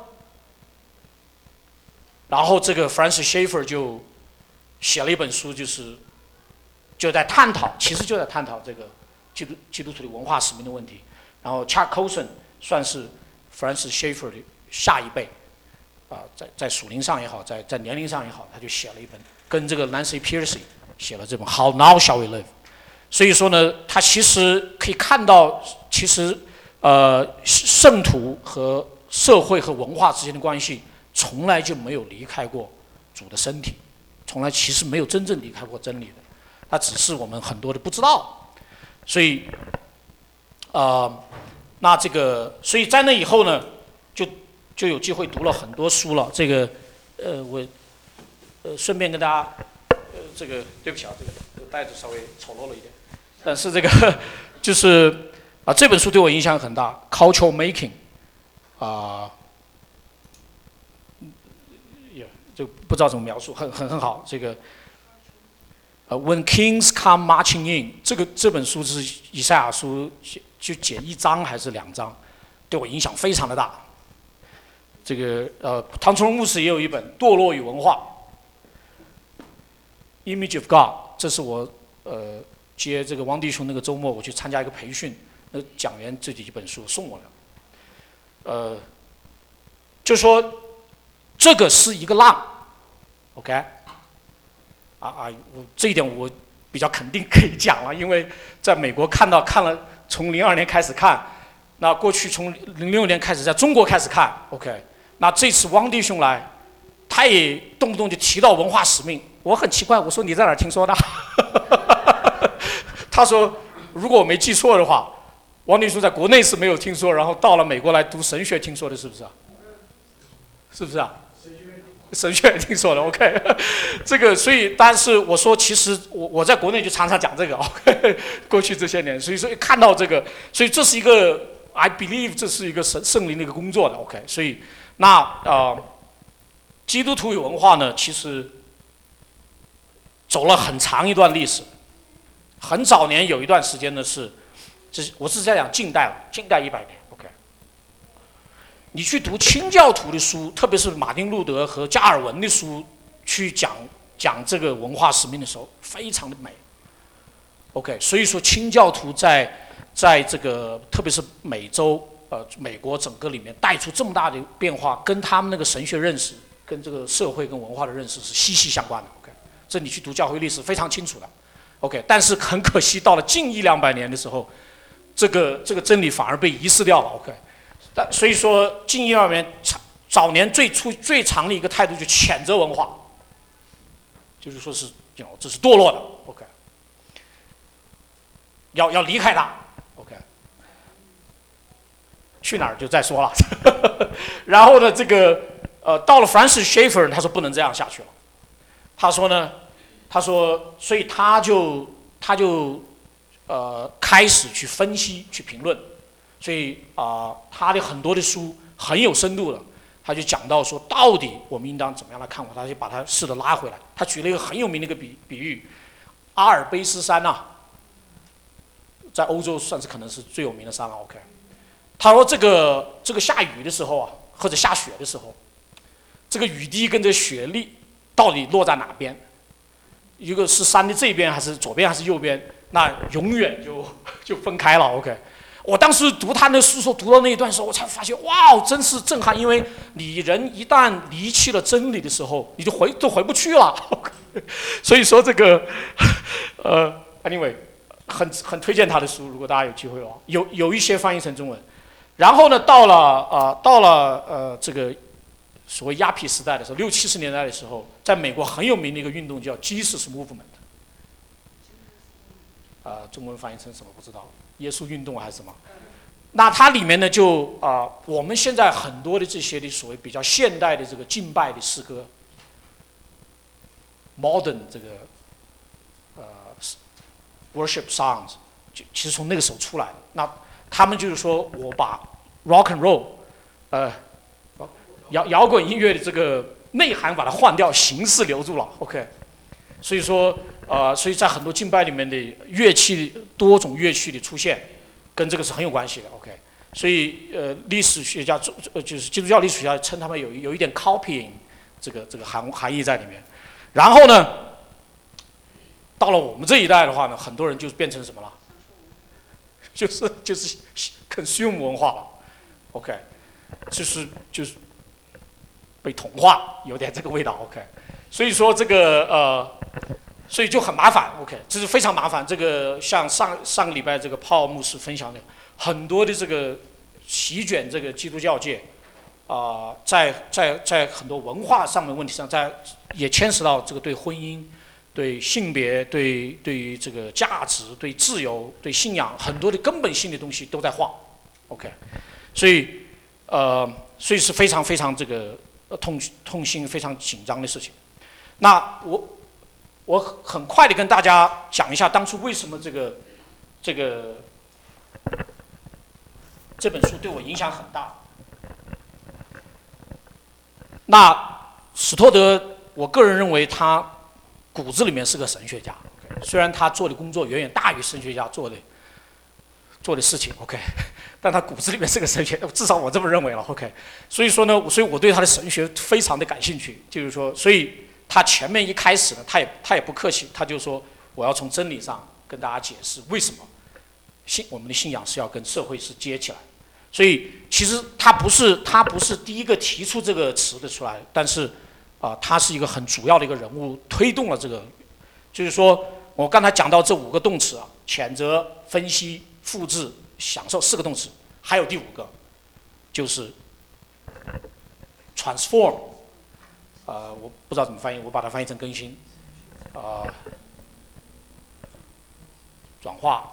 然后这个 Francis Schaeffer 就写了一本书，就在探讨，其实就在探讨这个基督徒的文化使命的问题。然后 Chuck Colson 算是 Francis Schaeffer 的下一辈，在属灵上也好，在年龄上也好，他就写了一本。跟这个 Nancy Pearcey 写了这本《How Now Shall We Live》，所以说呢，他其实可以看到，其实圣徒和社会和文化之间的关系，从来就没有离开过主的身体。 从来其实没有真正离开过真理的，它只是我们很多的不知道。所以，那这个，所以在那以后呢，就有机会读了很多书了。这个，我顺便跟大家，这个对不起啊，这个袋子稍微丑陋了一点，但是这个就是这本书对我影响很大，《Cultural Making》就不知道怎么描述，很好。这个When Kings Come Marching In， 这本书是以赛亚书就剪1章还是2章，对我影响非常的大。这个唐崇荣牧师也有一本《堕落与文化》，Image of God， 这是我接这个汪弟兄那个周末我去参加一个培训，那讲员这几本书送我的，就说这个是一个浪 ，OK。我这一点我比较肯定可以讲了，因为在美国看了，从02年开始看，那过去从06年开始在中国开始看 ，OK。那这次汪弟兄来，他也动不动就提到文化使命，我很奇怪，我说你在哪儿听说的？他说如果我没记错的话，汪弟兄在国内是没有听说，然后到了美国来读神学听说的，是不是啊？是不是啊？神学也听说了 ，OK， 这个所以，但是我说，其实我在国内就常常讲这个 ，OK， 过去这些年，所以说看到这个，所以这是一个 I believe 这是一个圣灵的一个工作的 ，OK， 所以那基督徒与文化呢，其实走了很长一段历史，很早年有一段时间呢我是在讲近代了，近代100年。你去读清教徒的书，特别是马丁路德和加尔文的书，去讲这个文化使命的时候，非常的美。OK， 所以说清教徒在这个特别是美洲美国整个里面带出这么大的变化，跟他们那个神学认识、跟这个社会跟文化的认识是息息相关的。OK， 这你去读教会历史非常清楚的。OK， 但是很可惜，到了近100-200年的时候，这个真理反而被遗失掉了。OK。所以说，近1-2年早年最长的一个态度就谴责文化，就是说是这是堕落的 ，OK， 要离开它 ，OK， 去哪儿就再说了。然后呢，这个到了 Francis Schaeffer， 他说不能这样下去了。他说，所以他就开始去分析去评论。所以他的很多的书很有深度的，他就讲到说，到底我们应当怎么样来看我，他就把他试着拉回来。他举了一个很有名的一个比喻，阿尔卑斯山在欧洲算是可能是最有名的山了。OK， 他说这个下雨的时候或者下雪的时候，这个雨滴跟这雪粒到底落在哪边？一个是山的这边还是左边还是右边？那永远就分开了。OK。我当时读他那书时候，读到那一段时候，我才发现，哇，真是震撼！因为你人一旦离弃了真理的时候，你就回不去了。所以说这个，anyway， 很推荐他的书，如果大家有机会的话，有一些翻译成中文。然后呢，到了这个所谓鸦片时代的时候，60、70年代的时候，在美国很有名的一个运动叫 Jesus Movement。中文翻译成什么不知道，耶稣运动还是什么？那它里面呢我们现在很多的这些的所谓比较现代的这个敬拜的诗歌 ，modern 这个worship songs， 其实从那个时候出来的。那他们就是说我把 rock and roll，摇滚音乐的这个内涵把它换掉，形式留住了。OK， 所以说。所以在很多敬拜里面的乐器，多种乐器的出现，跟这个是很有关系的。OK， 所以历史学家就是基督教历史学家称他们有一点 copying 这个含义在里面。然后呢，到了我们这一代的话呢，很多人就变成什么了？就是 consume 文化了。OK， 就是被同化，有点这个味道。OK， 所以说这个所以就很麻烦 ，OK， 这是非常麻烦。这个像上个礼拜这个Paul牧师分享的，很多的这个席卷这个基督教界， 在很多文化上面问题上，也牵涉到这个对婚姻、对性别、对于这个价值、对自由、对信仰很多的根本性的东西都在晃。OK， 所以是非常非常这个痛心、非常紧张的事情。那我很快的跟大家讲一下当初为什么这本书对我影响很大。那史托德，我个人认为他骨子里面是个神学家，虽然他做的工作远远大于神学家做的事情 ，OK， 但他骨子里面是个神学，至少我这么认为了 ，OK。所以说呢，所以我对他的神学非常的感兴趣，就是说，所以他前面一开始呢，他也不客气，他就说我要从真理上跟大家解释为什么我们的信仰是要跟社会是接起来。所以其实他不是第一个提出这个词的出来，但是他是一个很主要的一个人物，推动了这个。就是说我刚才讲到这5个动词啊，谴责、分析、复制、享受4个动词，还有第5个就是 transform， 我不知道怎么翻译，我把它翻译成更新，转化。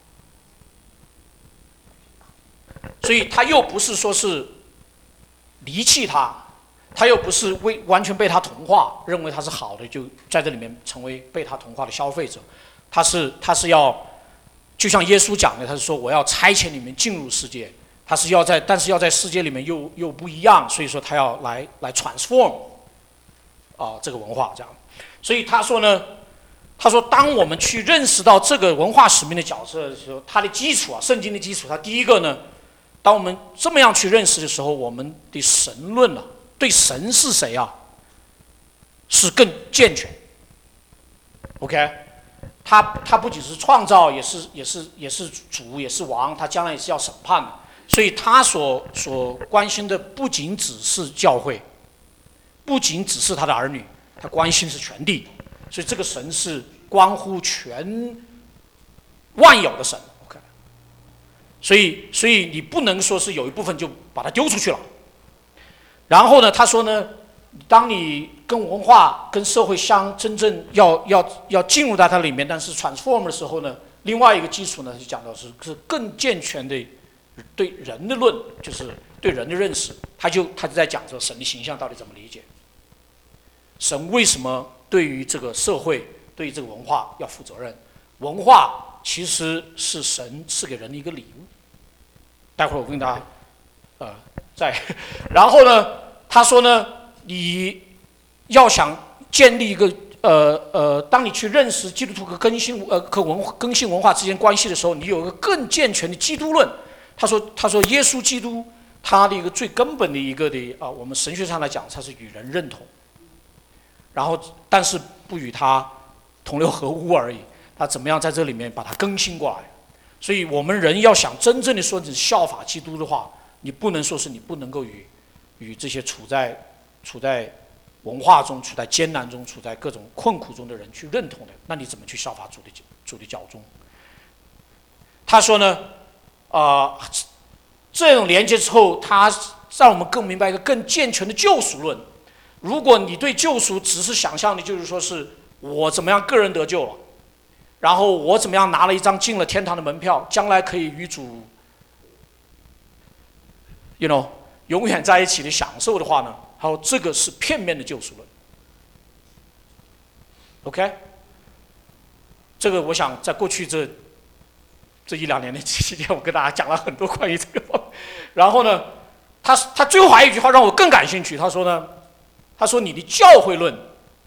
所以他又不是说是离弃他又不是完全被他同化，认为他是好的，就在这里面成为被他同化的消费者。他是要，就像耶稣讲的，他是说我要差遣你们进入世界，但是要在世界里面又不一样，所以说他要来 transform 这个文化这样。所以他说呢，当我们去认识到这个文化使命的角色的时候，它的基础圣经的基础，它第一个呢。当我们这么样去认识的时候，我们的神论对神是谁是更健全。OK， 他不仅是创造，也是主，也是王，他将来也是要审判的。所以他所关心的不仅只是教会，不仅只是他的儿女，他关心是全地。所以这个神是关乎全万有的神。所以你不能说是有一部分就把它丢出去了。然后呢，他说呢，当你跟文化、跟社会真正要进入到它里面，但是 transform 的时候呢，另外一个基础呢，就讲到是更健全的对人的论，就是对人的认识。他就在讲说神的形象到底怎么理解，神为什么对于这个社会、对于这个文化要负责任？文化其实是神赐给人的一个礼物。待会儿我跟大家然后呢，他说呢，你要想建立一个当你去认识基督徒和更新文化之间关系的时候，你有一个更健全的基督论。他说耶稣基督他的一个最根本的一个的我们神学上来讲，他是与人认同，然后但是不与他同流合污而已。他怎么样在这里面把它更新过来？所以我们人要想真正的说你效法基督的话，你不能说是你不能够与这些处在文化中、处在艰难中、处在各种困苦中的人去认同的，那你怎么去效法主的教宗？他说呢，这种连接之后，他让我们更明白一个更健全的救赎论。如果你对救赎只是想象的，就是说是我怎么样个人得救了。然后我怎么样拿了一张进了天堂的门票，将来可以与主 永远在一起的享受的话呢，还有这个是片面的救赎论。OK， 这个我想在过去这1-2年的期间，我跟大家讲了很多关于这个。然后呢，他最后还有一句话让我更感兴趣，他说你的教会论。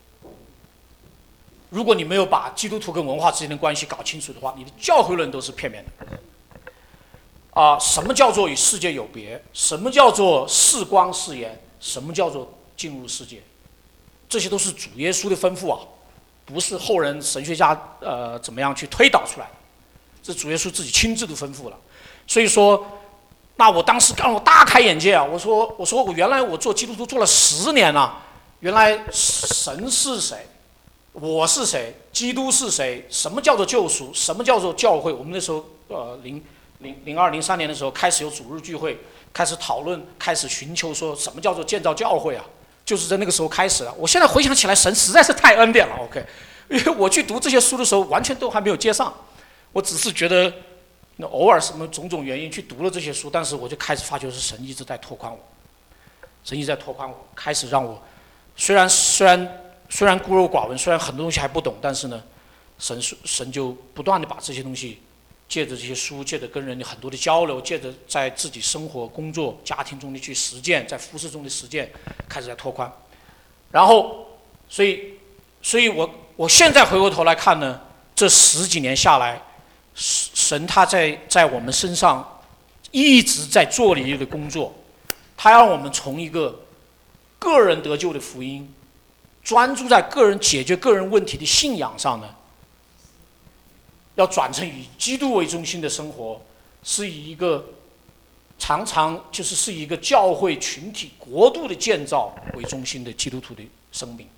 如果你没有把基督徒跟文化之间的关系搞清楚的话，你的教会论都是片面的。什么叫做与世界有别？什么叫做视光视言？什么叫做进入世界？这些都是主耶稣的吩咐不是后人神学家怎么样去推导出来的，这主耶稣自己亲自的吩咐了。所以说，那我当时让我大开眼界我说我原来我做基督徒做了10年了，原来神是谁？我是谁？基督是谁？什么叫做救赎？什么叫做教会？我们那时候 02、03年的时候开始有主日聚会，开始讨论，开始寻求说什么叫做建造教会啊，就是在那个时候开始了。我现在回想起来，神实在是太恩典了 ，OK， 因为我去读这些书的时候，完全都还没有接上，我只是觉得那偶尔什么种种原因去读了这些书，但是我就开始发觉是神一直在拓宽我，神一直在拓宽我，开始让我虽然孤陋寡闻，虽然很多东西还不懂，但是呢，神就不断的把这些东西，借着这些书，借着跟人很多的交流，借着在自己生活、工作、家庭中的去实践，在服事中的实践，开始在拓宽。然后，所以我现在回过头来看呢，这10几年下来，神他在我们身上一直在做了一个工作，他让我们从一个个人得救的福音，专注在个人解决个人问题的信仰上呢，要转成以基督为中心的生活，是以一个常常是以一个教会群体国度的建造为中心的基督徒的生命。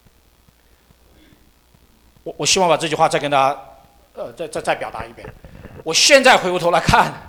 我希望把这句话再跟大家再表达一遍。我现在回过头来看，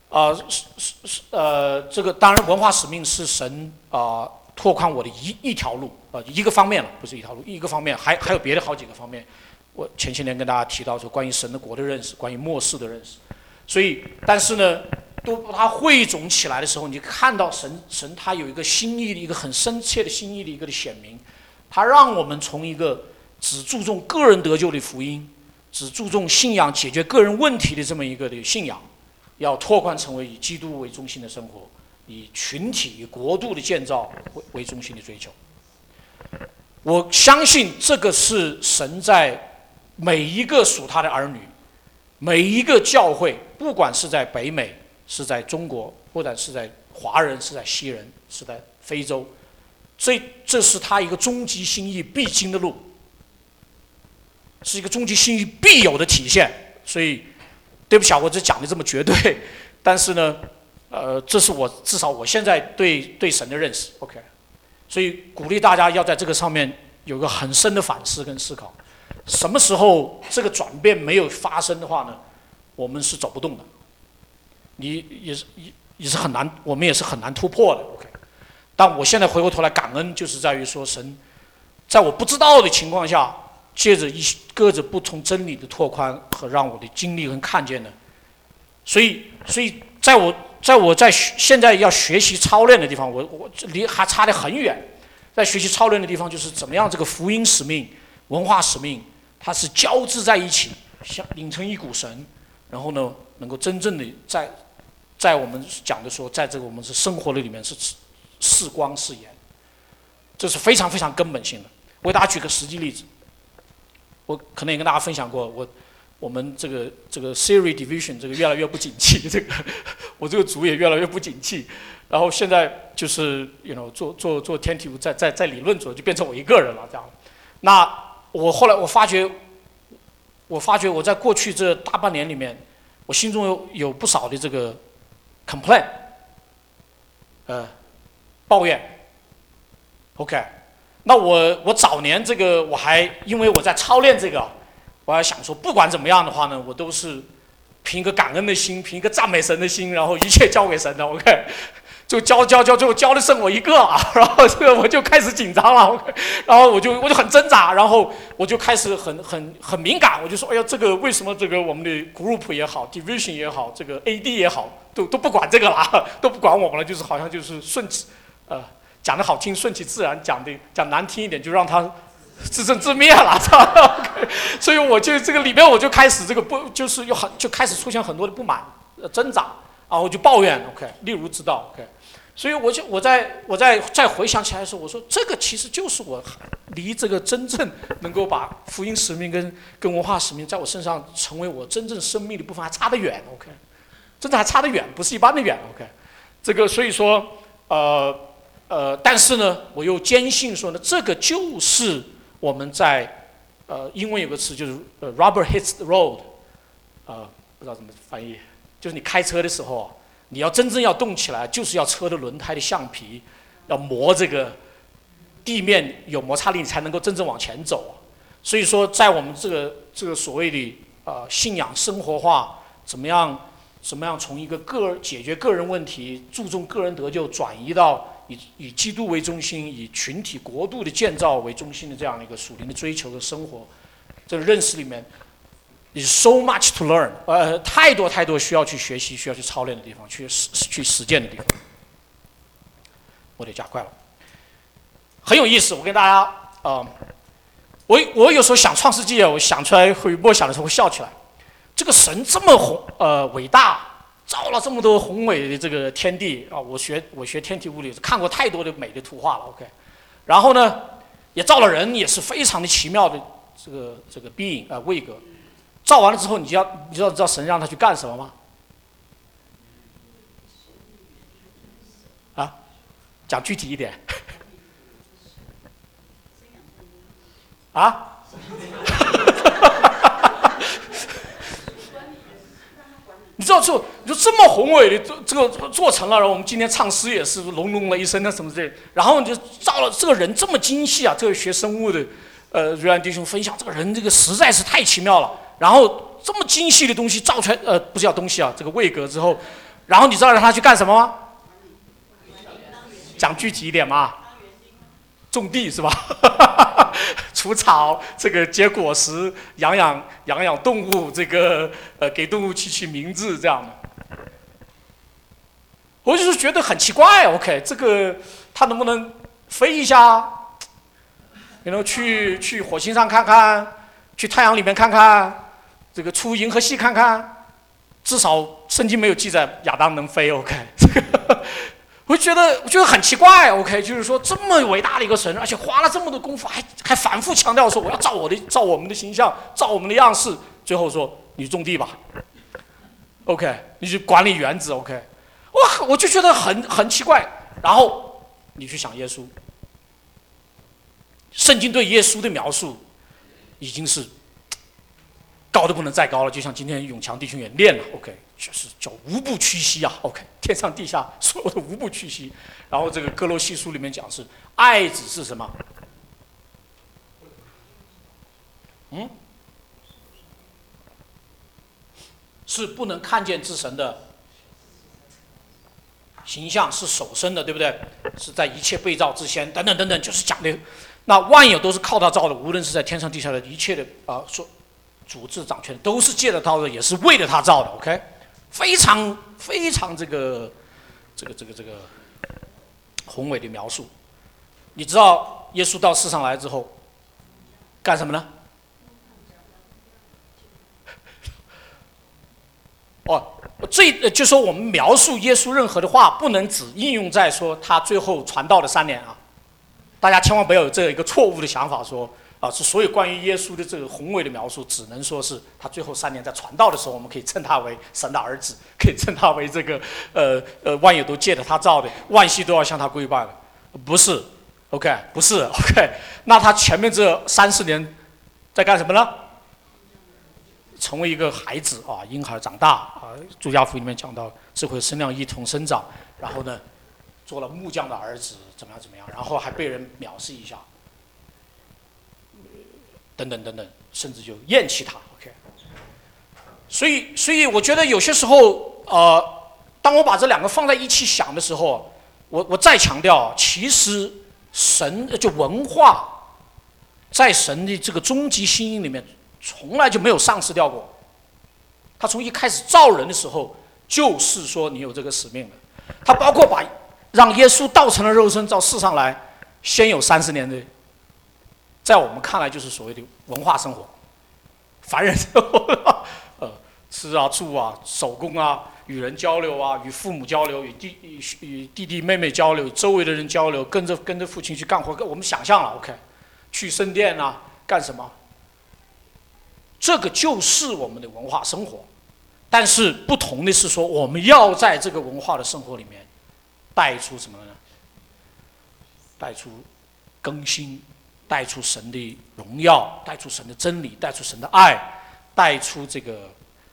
这个当然文化使命是神拓宽我的一条路，一个方面了，不是一条路，一个方面，还有别的好几个方面。我前些年跟大家提到说，关于神的国的认识，关于末世的认识，所以，但是呢，都把它汇总起来的时候，你就看到神他有一个心意的一个很深切的心意的一个的显明，他让我们从一个只注重个人得救的福音，只注重信仰解决个人问题的这么一个的信仰，要拓宽成为以基督为中心的生活，以群体、以国度的建造为中心的追求。我相信这个是神在每一个属他的儿女，每一个教会，不管是在北美，是在中国，或者是在华人，是在西人，是在非洲，这是他一个终极心意必经的路，是一个终极心意必有的体现。所以，对不起，我只讲的这么绝对，但是呢，这是至少我现在对神的认识 ，OK。所以鼓励大家要在这个上面有个很深的反思跟思考。什么时候这个转变没有发生的话呢，我们是走不动的，也是很难，我们也是很难突破的。OK， 但我现在回过头来感恩，就是在于说神在我不知道的情况下，借着各着不同真理的拓宽和让我的经历跟看见呢，所以在我现在要学习操练的地方，我离还差得很远。在学习操练的地方，就是怎么样这个福音使命、文化使命，它是交织在一起，像拧成一股绳，然后呢，能够真正的在我们讲的说，在这个我们是生活的里面是是光是盐，这是非常非常根本性的。我给大家举个实际例子，我可能也跟大家分享过，我们这个 Siri Division 这个越来越不景气，这个我这个组也越来越不景气，然后现在就是做天体在理论组就变成我一个人了这样。那后来我发觉我在过去这大半年里面，我心中有不少的这个 complaint， 抱怨 ，OK。那我早年这个我还因为我在操练这个，我还想说不管怎么样的话呢，我都是凭一个感恩的心，凭一个赞美神的心，然后一切交给神的 ，OK。就交的剩我一个啊，然后这个我就开始紧张了 ，OK， 然后我就很挣扎，然后我就开始很敏感，我就说，哎呀，这个为什么这个我们的 group 也好 ，division 也好，这个 AD 也好，都不管这个了，都不管我们了，就是好像就是讲得好听顺其自然，讲难听一点就让他自生自灭了，OK， 所以我就这个里面我就开始这个就开始出现很多的不满、挣扎啊，我就抱怨 ，OK， 例如知道 ，OK。所以我再回想起来的时候，我说这个其实就是我离这个真正能够把福音使命跟文化使命在我身上成为我真正生命的部分还差得远 ，OK， 真的还差得远，不是一般的远 ，OK， 这个所以说但是呢，我又坚信说呢，这个就是我们在英文有个词就是rubber hits the road， 不知道怎么翻译，就是你开车的时候啊。你要真正要动起来，就是要车的轮胎的橡皮要磨这个地面有摩擦力，你才能够真正往前走。所以说，在我们这个所谓的信仰生活化，怎么样怎么样从一个解决个人问题、注重个人得救，转移到以基督为中心、以群体国度的建造为中心的这样的一个属灵的追求的生活，这个认识里面 ，is so much to learn， 太多需要去学习、需要去操练的地方，去实践的地方。我得加快了，很有意思。我跟大家我有时候想创世纪，我想出来会默想的时候会笑起来。这个神这么伟大，造了这么多宏伟的这个天地啊！我学天体物理，看过太多的美的图画了。OK， 然后呢，也造了人，也是非常的奇妙的这个 being 位格。造完了之后，你知道神让他去干什么吗？啊，讲具体一点。啊？你知道就这么宏伟的这个做成了，然后我们今天唱诗也是隆隆了一声啊什么之类的，然后你就造了这个人这么精细啊，这个学生物的瑞安弟兄分享，这个人这个实在是太奇妙了，然后这么精细的东西造出来，不是叫东西啊，这个位格之后，然后你知道让他去干什么吗？讲具体一点嘛，种地是吧？除草，这个结果实，养养动物，这个给动物起名字这样的。我就是觉得很奇怪 ，OK， 这个他能不能飞一下？然后去火星上看看，去太阳里面看看，这个出银河系看看，至少圣经没有记载亚当能飞 ，OK， 这个。我觉得很奇怪 ，OK， 就是说这么伟大的一个神，而且花了这么多功夫，还反复强调说我要照我们的形象，照我们的样式，最后说你种地吧 ，OK， 你去管理园子 ，OK， 哇，我就觉得很奇怪。然后你去想耶稣，圣经对耶稣的描述已经是高的不能再高了，就像今天永强弟兄也练了 ，OK。就是叫无不屈膝啊 ，OK， 天上地下所有的无不屈膝。然后这个哥罗西书里面讲是爱只是什么？是不能看见之神的形象，是首生的，对不对？是在一切被造之先，等等等等，就是讲的那万有都是靠他造的，无论是在天上地下的一切的说主治掌权都是借着他的，也是为了他造的 ，OK。非常这个宏伟的描述。你知道耶稣到世上来之后干什么呢？就说我们描述耶稣任何的话，不能只应用在说他最后传道的3年啊。大家千万不要有这一个错误的想法说。是所有关于耶稣的这个宏伟的描述，只能说是他最后3年在传道的时候，我们可以称他为神的儿子，可以称他为这个万有都借着他造的，万系都要向他跪拜的，不是 ，OK， 不是 OK。那他前面这3-4年在干什么呢？成为一个孩子啊，婴孩长大啊，《路加福音》里面讲到智慧身量一同生长，然后呢，做了木匠的儿子，怎么样，然后还被人藐视一下。等等，甚至就厌弃他 ，OK。所以我觉得有些时候，当我把这2个放在一起想的时候，我再强调，其实神就文化，在神的这个终极心意里面，从来就没有丧失掉过。他从一开始造人的时候，就是说你有这个使命的。他包括让耶稣道成了肉身到世上来，先有30年的。在我们看来，就是所谓的文化生活，凡人生活，吃啊、住啊、手工啊、与人交流啊、与父母交流、与弟弟妹妹交流、周围的人交流，跟着父亲去干活。我们想象了 ，OK， 去圣殿啊，干什么？这个就是我们的文化生活。但是不同的是说，我们要在这个文化的生活里面带出什么呢？带出更新。带出神的荣耀，带出神的真理，带出神的爱，带出这个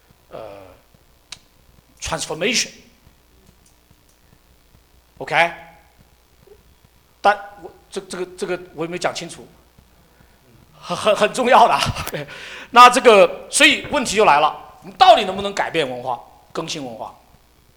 transformation。OK， 但我这个我有没有讲清楚？很重要的。OK， 那这个所以问题就来了，我们到底能不能改变文化？ 更新文化。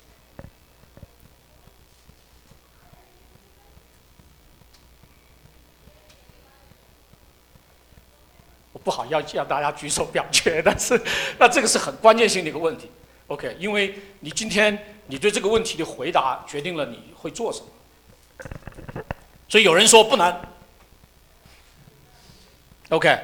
我不好要大家举手表决，但是那这个是很关键性的一个问题。OK， 因为你今天你对这个问题的回答决定了你会做什么。所以有人说不能。OK，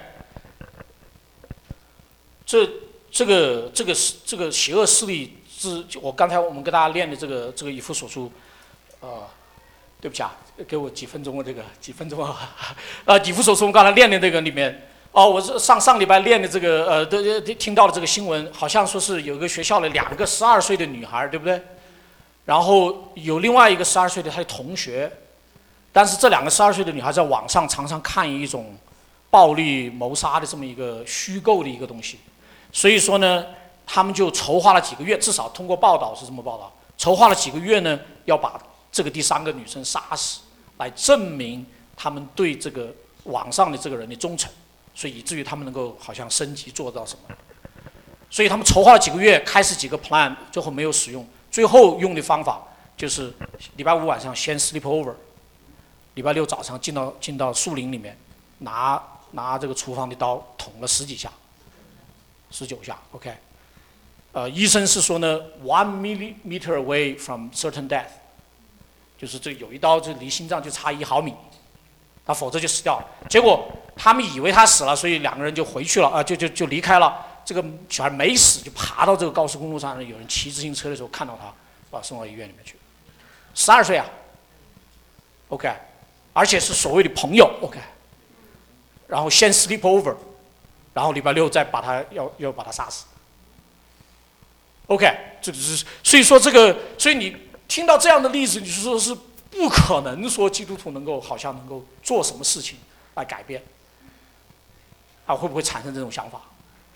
这个邪恶势力我刚才我们跟大家练的这个以弗所书，对不起啊，给我几分钟啊，几分钟啊，以弗所书我们刚才练的这个里面。我是上礼拜练的这个听到的这个新闻，好像说是有个学校的2个12岁的女孩，对不对？然后有另外一个12岁的她的同学，但是这2个12岁的女孩在网上常常看一种暴力谋杀的这么一个虚构的一个东西，所以说呢，他们就筹划了几个月，至少通过报道是这么报道，筹划了几个月呢，要把这个第3个女生杀死，来证明他们对这个网上的这个人的忠诚。所以以至于他们能够好像升级做到什么，所以他们筹划了几个月，开始几个 plan， 最后没有使用，最后用的方法就是礼拜5晚上先 sleep over， 礼拜6早上进到树林里面，拿这个厨房的刀捅了10几下，19下 ，OK， 医生是说呢 1 millimeter away from certain death， 就是这有一刀就离心脏就差1毫米。否则就死掉了。结果他们以为他死了，所以2个人就回去了，就离开了。这个小孩没死，就爬到这个高速公路上，有人骑自行车的时候看到他，把他送到医院里面去。12岁啊 ，OK， 而且是所谓的朋友 ，OK。然后先 sleep over， 然后礼拜6再把他要把他杀死。OK， 这就是所以说所以你听到这样的例子，你就说是。不可能说基督徒好像能够做什么事情来改变，会不会产生这种想法？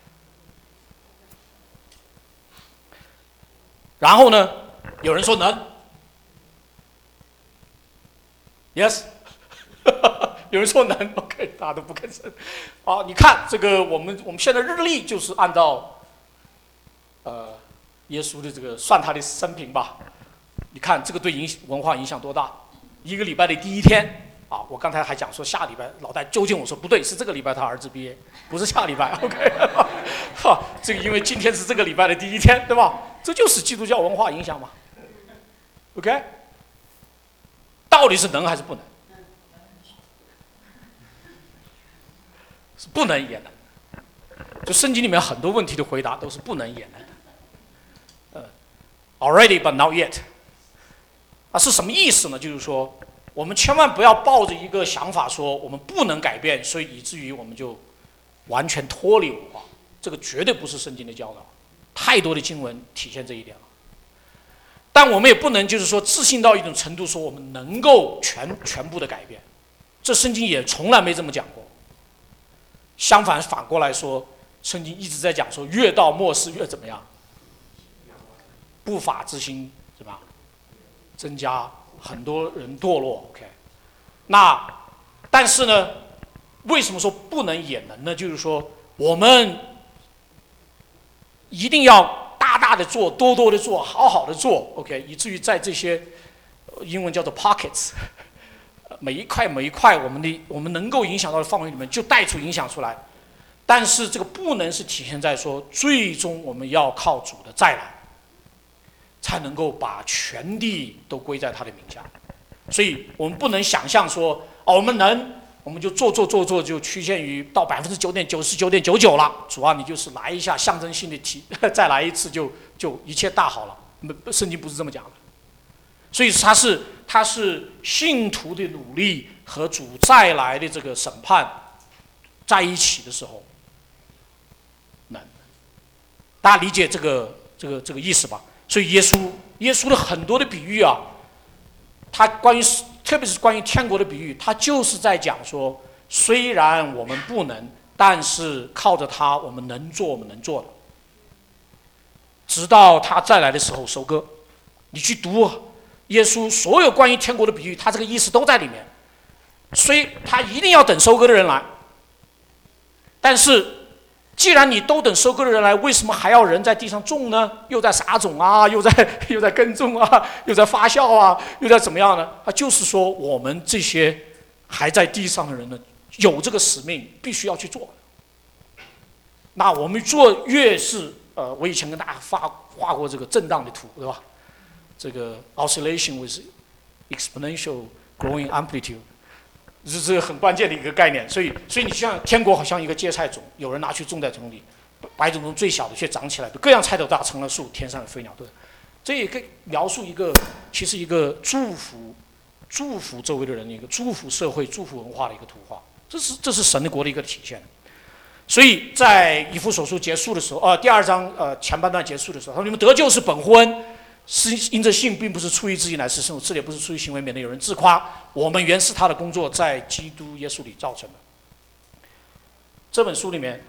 然后呢，有人说能 ，yes， 有人说能 ，OK， 大家都不吭声。好，你看这个我们现在日历就是按照耶稣的这个算他的生平吧。你看这个对文化影响多大？1个礼拜的第1天啊，我刚才还讲说下礼拜老戴纠正我说不对，是这个礼拜他儿子毕业，不是下礼拜 ，OK， 这个因为今天是这个礼拜的第1天，对吧？这就是基督教文化影响嘛 ，OK， 到底是能还是不能？是不能也能，就圣经里面很多问题的回答都是不能也能，already but not yet。是什么意思呢？就是说，我们千万不要抱着一个想法说我们不能改变，所以以至于我们就完全脱离文化。这个绝对不是圣经的教导，太多的经文体现这一点了。但我们也不能就是说自信到一种程度，说我们能够全部的改变。这圣经也从来没这么讲过。相反过来说，圣经一直在讲说，越到末世越怎么样？不法之心是吧？增加，很多人堕落 ，OK。但是呢，为什么说不能也能呢？就是说，我们一定要大大的做，多多的做，好好的做 ，OK， 以至于在这些英文叫做 pockets， 每一块我们能够影响到的范围里面，就带出影响出来。但是这个不能是体现在说，最终我们要靠主的再来。才能够把全地都归在他的名下，所以我们不能想象说，我们就做，就趋近于到99.99.99%了。主要你就是来一下象征性的再来一次就一切大好了。圣经不是这么讲的，所以它是信徒的努力和主再来的这个审判在一起的时候，大家理解这个意思吧？所以耶稣的很多的比喻啊，他特别是关于天国的比喻，他就是在讲说，虽然我们不能，但是靠着他，我们能做我们能做的，直到他再来的时候收割。你去读耶稣所有关于天国的比喻，他这个意思都在里面。所以他一定要等收割的人来，但是既然你都等收割的人来，为什么还要人在地上种呢？又在撒种啊，又在耕种啊，又在发酵啊，又在怎么样呢？就是说，我们这些还在地上的人呢，有这个使命，必须要去做。那我们做越是我以前跟大家画过这个震荡的图，对吧？这个 oscillation with exponential growing amplitude。这是很关键的一个概念，所以你像天国好像一个芥菜种，有人拿去种在种里，百种中最小的却长起来，各样菜都大，成了树，天上的飞鸟对。这也可以描述一个，其实一个祝福周围的人，一个祝福社会、祝福文化的一个图画。这是神的国的一个体现。所以在以弗所书结束的时候，第2章前半段结束的时候，他说你们得救是本乎恩。是因着信，并不是出于自己，乃是圣父；这也不是出于行为，免得有人自夸。我们原是他的工作，在基督耶稣里造成的。这本书里面，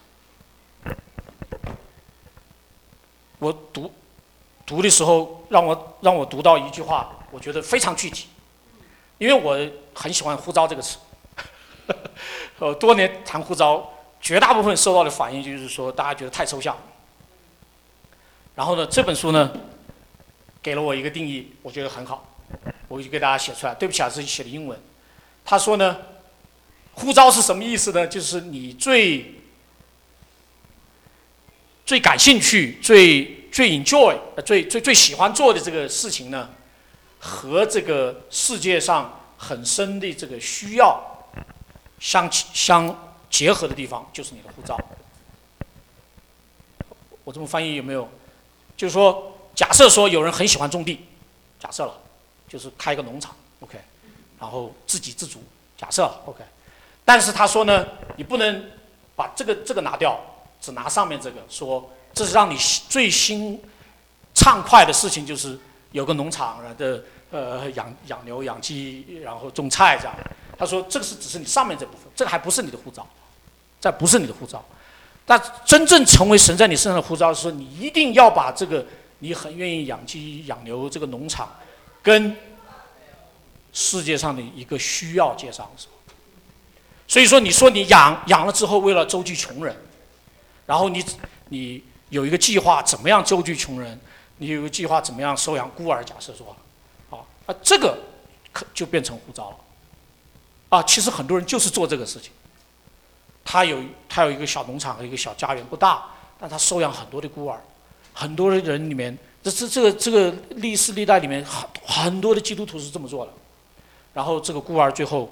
我读的时候，让我读到一句话，我觉得非常具体，因为我很喜欢呼召这个词。多年谈呼召，绝大部分收到的反应就是说，大家觉得太抽象。然后呢，这本书呢，给了我一个定义，我觉得很好，我就给大家写出来。对不起啊，自己写的英文。他说呢，呼召是什么意思呢？就是你最感兴趣、最 enjoy、最喜欢做的这个事情呢，和这个世界上很深的这个需要相结合的地方，就是你的呼召。我这么翻译有没有？就是说，假设说有人很喜欢种地，假设了，就是开一个农场 ，OK， 然后自给自足，假设了 OK， 但是他说呢，你不能把这个拿掉，只拿上面这个，说这是让你最畅快的事情，就是有个农场的养牛养鸡，然后种菜这样。他说这个只是你上面这部分，这个还不是你的呼召，这不是你的呼召。但真正成为神在你身上的呼召是说，你一定要把这个你很愿意养鸡养牛这个农场，跟世界上的一个需要接上手。所以说，你说你养了之后，为了周济穷人，然后你有一个计划，怎么样周济穷人？你有一个计划，怎么样收养孤儿？假设说，这个就变成呼召了。其实很多人就是做这个事情。他有一个小农场和一个小家园，不大，但他收养很多的孤儿，很多人里面，这个历史历代里面很多的基督徒是这么做的。然后这个孤儿最后，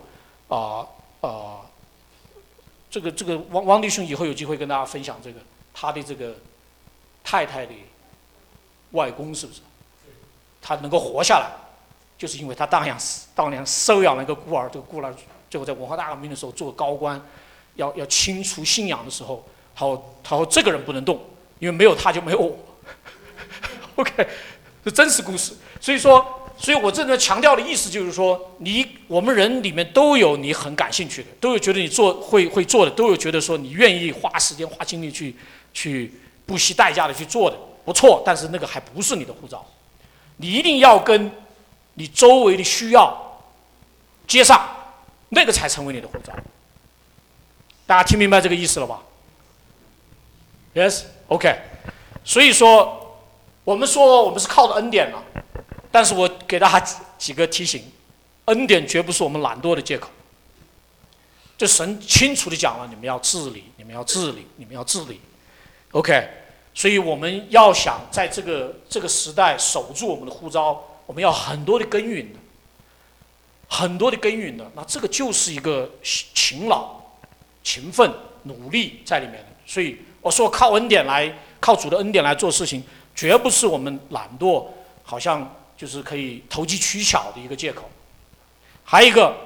这个汪弟兄以后有机会跟大家分享这个他的这个太太的外公是不是？他能够活下来，就是因为他当年收养了一个孤儿，这个孤儿最后在文化大革命的时候做高官。要清除信仰的时候，他说这个人不能动，因为没有他就没有我。OK， 这真实故事。所以我这里强调的意思就是说，我们人里面都有你很感兴趣的，都有觉得你会做的，都有觉得说你愿意花时间花精力去不惜代价的去做的，不错。但是那个还不是你的呼召，你一定要跟你周围的需要接上，那个才成为你的呼召。大家听明白这个意思了吧 ？Yes， OK。所以说，我们是靠着恩典了，但是我给大家几个提醒：恩典绝不是我们懒惰的借口。这神清楚地讲了，你们要治理，你们要治理，你们要治理。OK， 所以我们要想在这个时代守住我们的呼召，我们要很多的耕耘的，很多的耕耘的。那这个就是一个勤劳。勤奋努力在里面的，所以我说靠主的恩典来做事情，绝不是我们懒惰，好像就是可以投机取巧的一个借口。还有一个，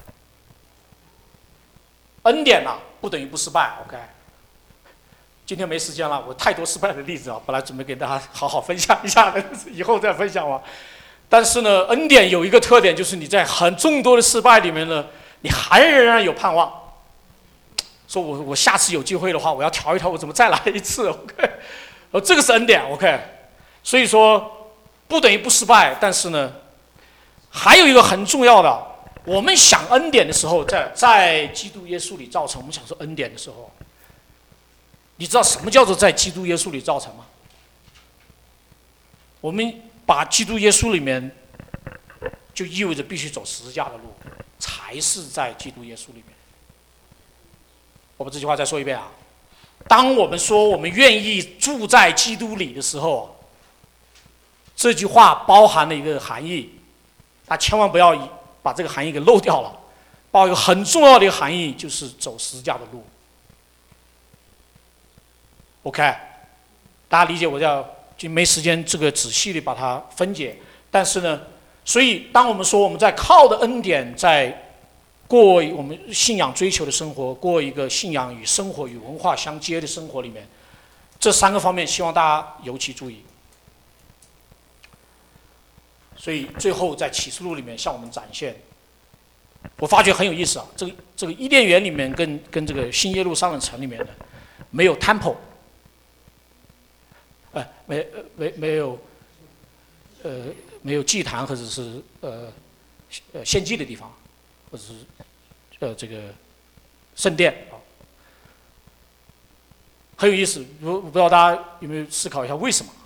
恩典不等于不失败。OK， 今天没时间了，我太多失败的例子本来准备给大家好好分享一下的，以后再分享吧。但是呢，恩典有一个特点，就是你在众多的失败里面呢，你还仍然有盼望。说我下次有机会的话，我要调一调，我怎么再来一次 ？OK， 这个是恩典 ，OK。所以说不等于不失败，但是呢，还有一个很重要的，我们想恩典的时候，在基督耶稣里造成，我们想说恩典的时候， 你知道什么叫做在基督耶稣里造成吗？我们把基督耶稣里面，就意味着必须走十字架的路，才是在基督耶稣里面。我把这句话再说一遍啊。当我们说我们愿意住在基督里的时候，这句话包含了一个含义，大家千万不要把这个含义给漏掉了。包含一个很重要的一个含义，就是走十字架的路。OK， 大家理解我就没时间这个仔细的把它分解。但是呢，所以当我们说我们在靠的恩典，在过我们信仰追求的生活，过一个信仰与生活与文化相接的生活里面，这3个方面希望大家尤其注意。所以最后在启示录里面向我们展现，我发觉很有意思啊。这个伊甸园里面跟这个新耶路撒冷城里面的没有 temple， 没有祭坛或者是献祭的地方，或者是这个圣殿啊，很有意思。我不知道大家有没有思考一下为什么？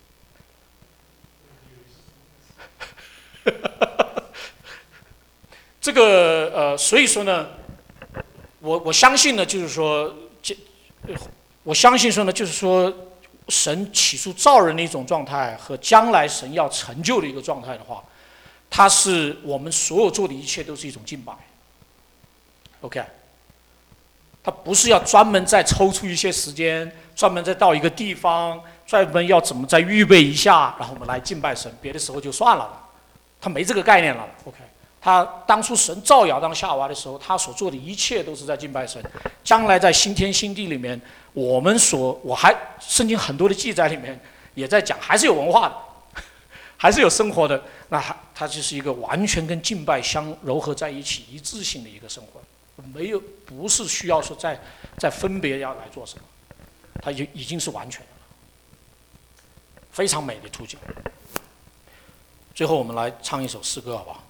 这个所以说呢，我相信呢，就是说，我相信说呢，就是说，神起初造人的一种状态和将来神要成就的一个状态的话，它是我们所有做的一切都是一种敬拜。OK， 它不是要专门再抽出一些时间，专门再到一个地方，专门要怎么再预备一下，然后我们来敬拜神，别的时候就算了，他没这个概念了。OK。他当初神造亚当夏娃的时候，他所做的一切都是在敬拜神。将来在新天新地里面，我还圣经很多的记载里面也在讲，还是有文化的，还是有生活的。那它就是一个完全跟敬拜相糅合在一起、一致性的一个生活，不是需要说再分别要来做什么，它就已经是完全的了，非常美的图景。最后我们来唱一首诗歌，好不好？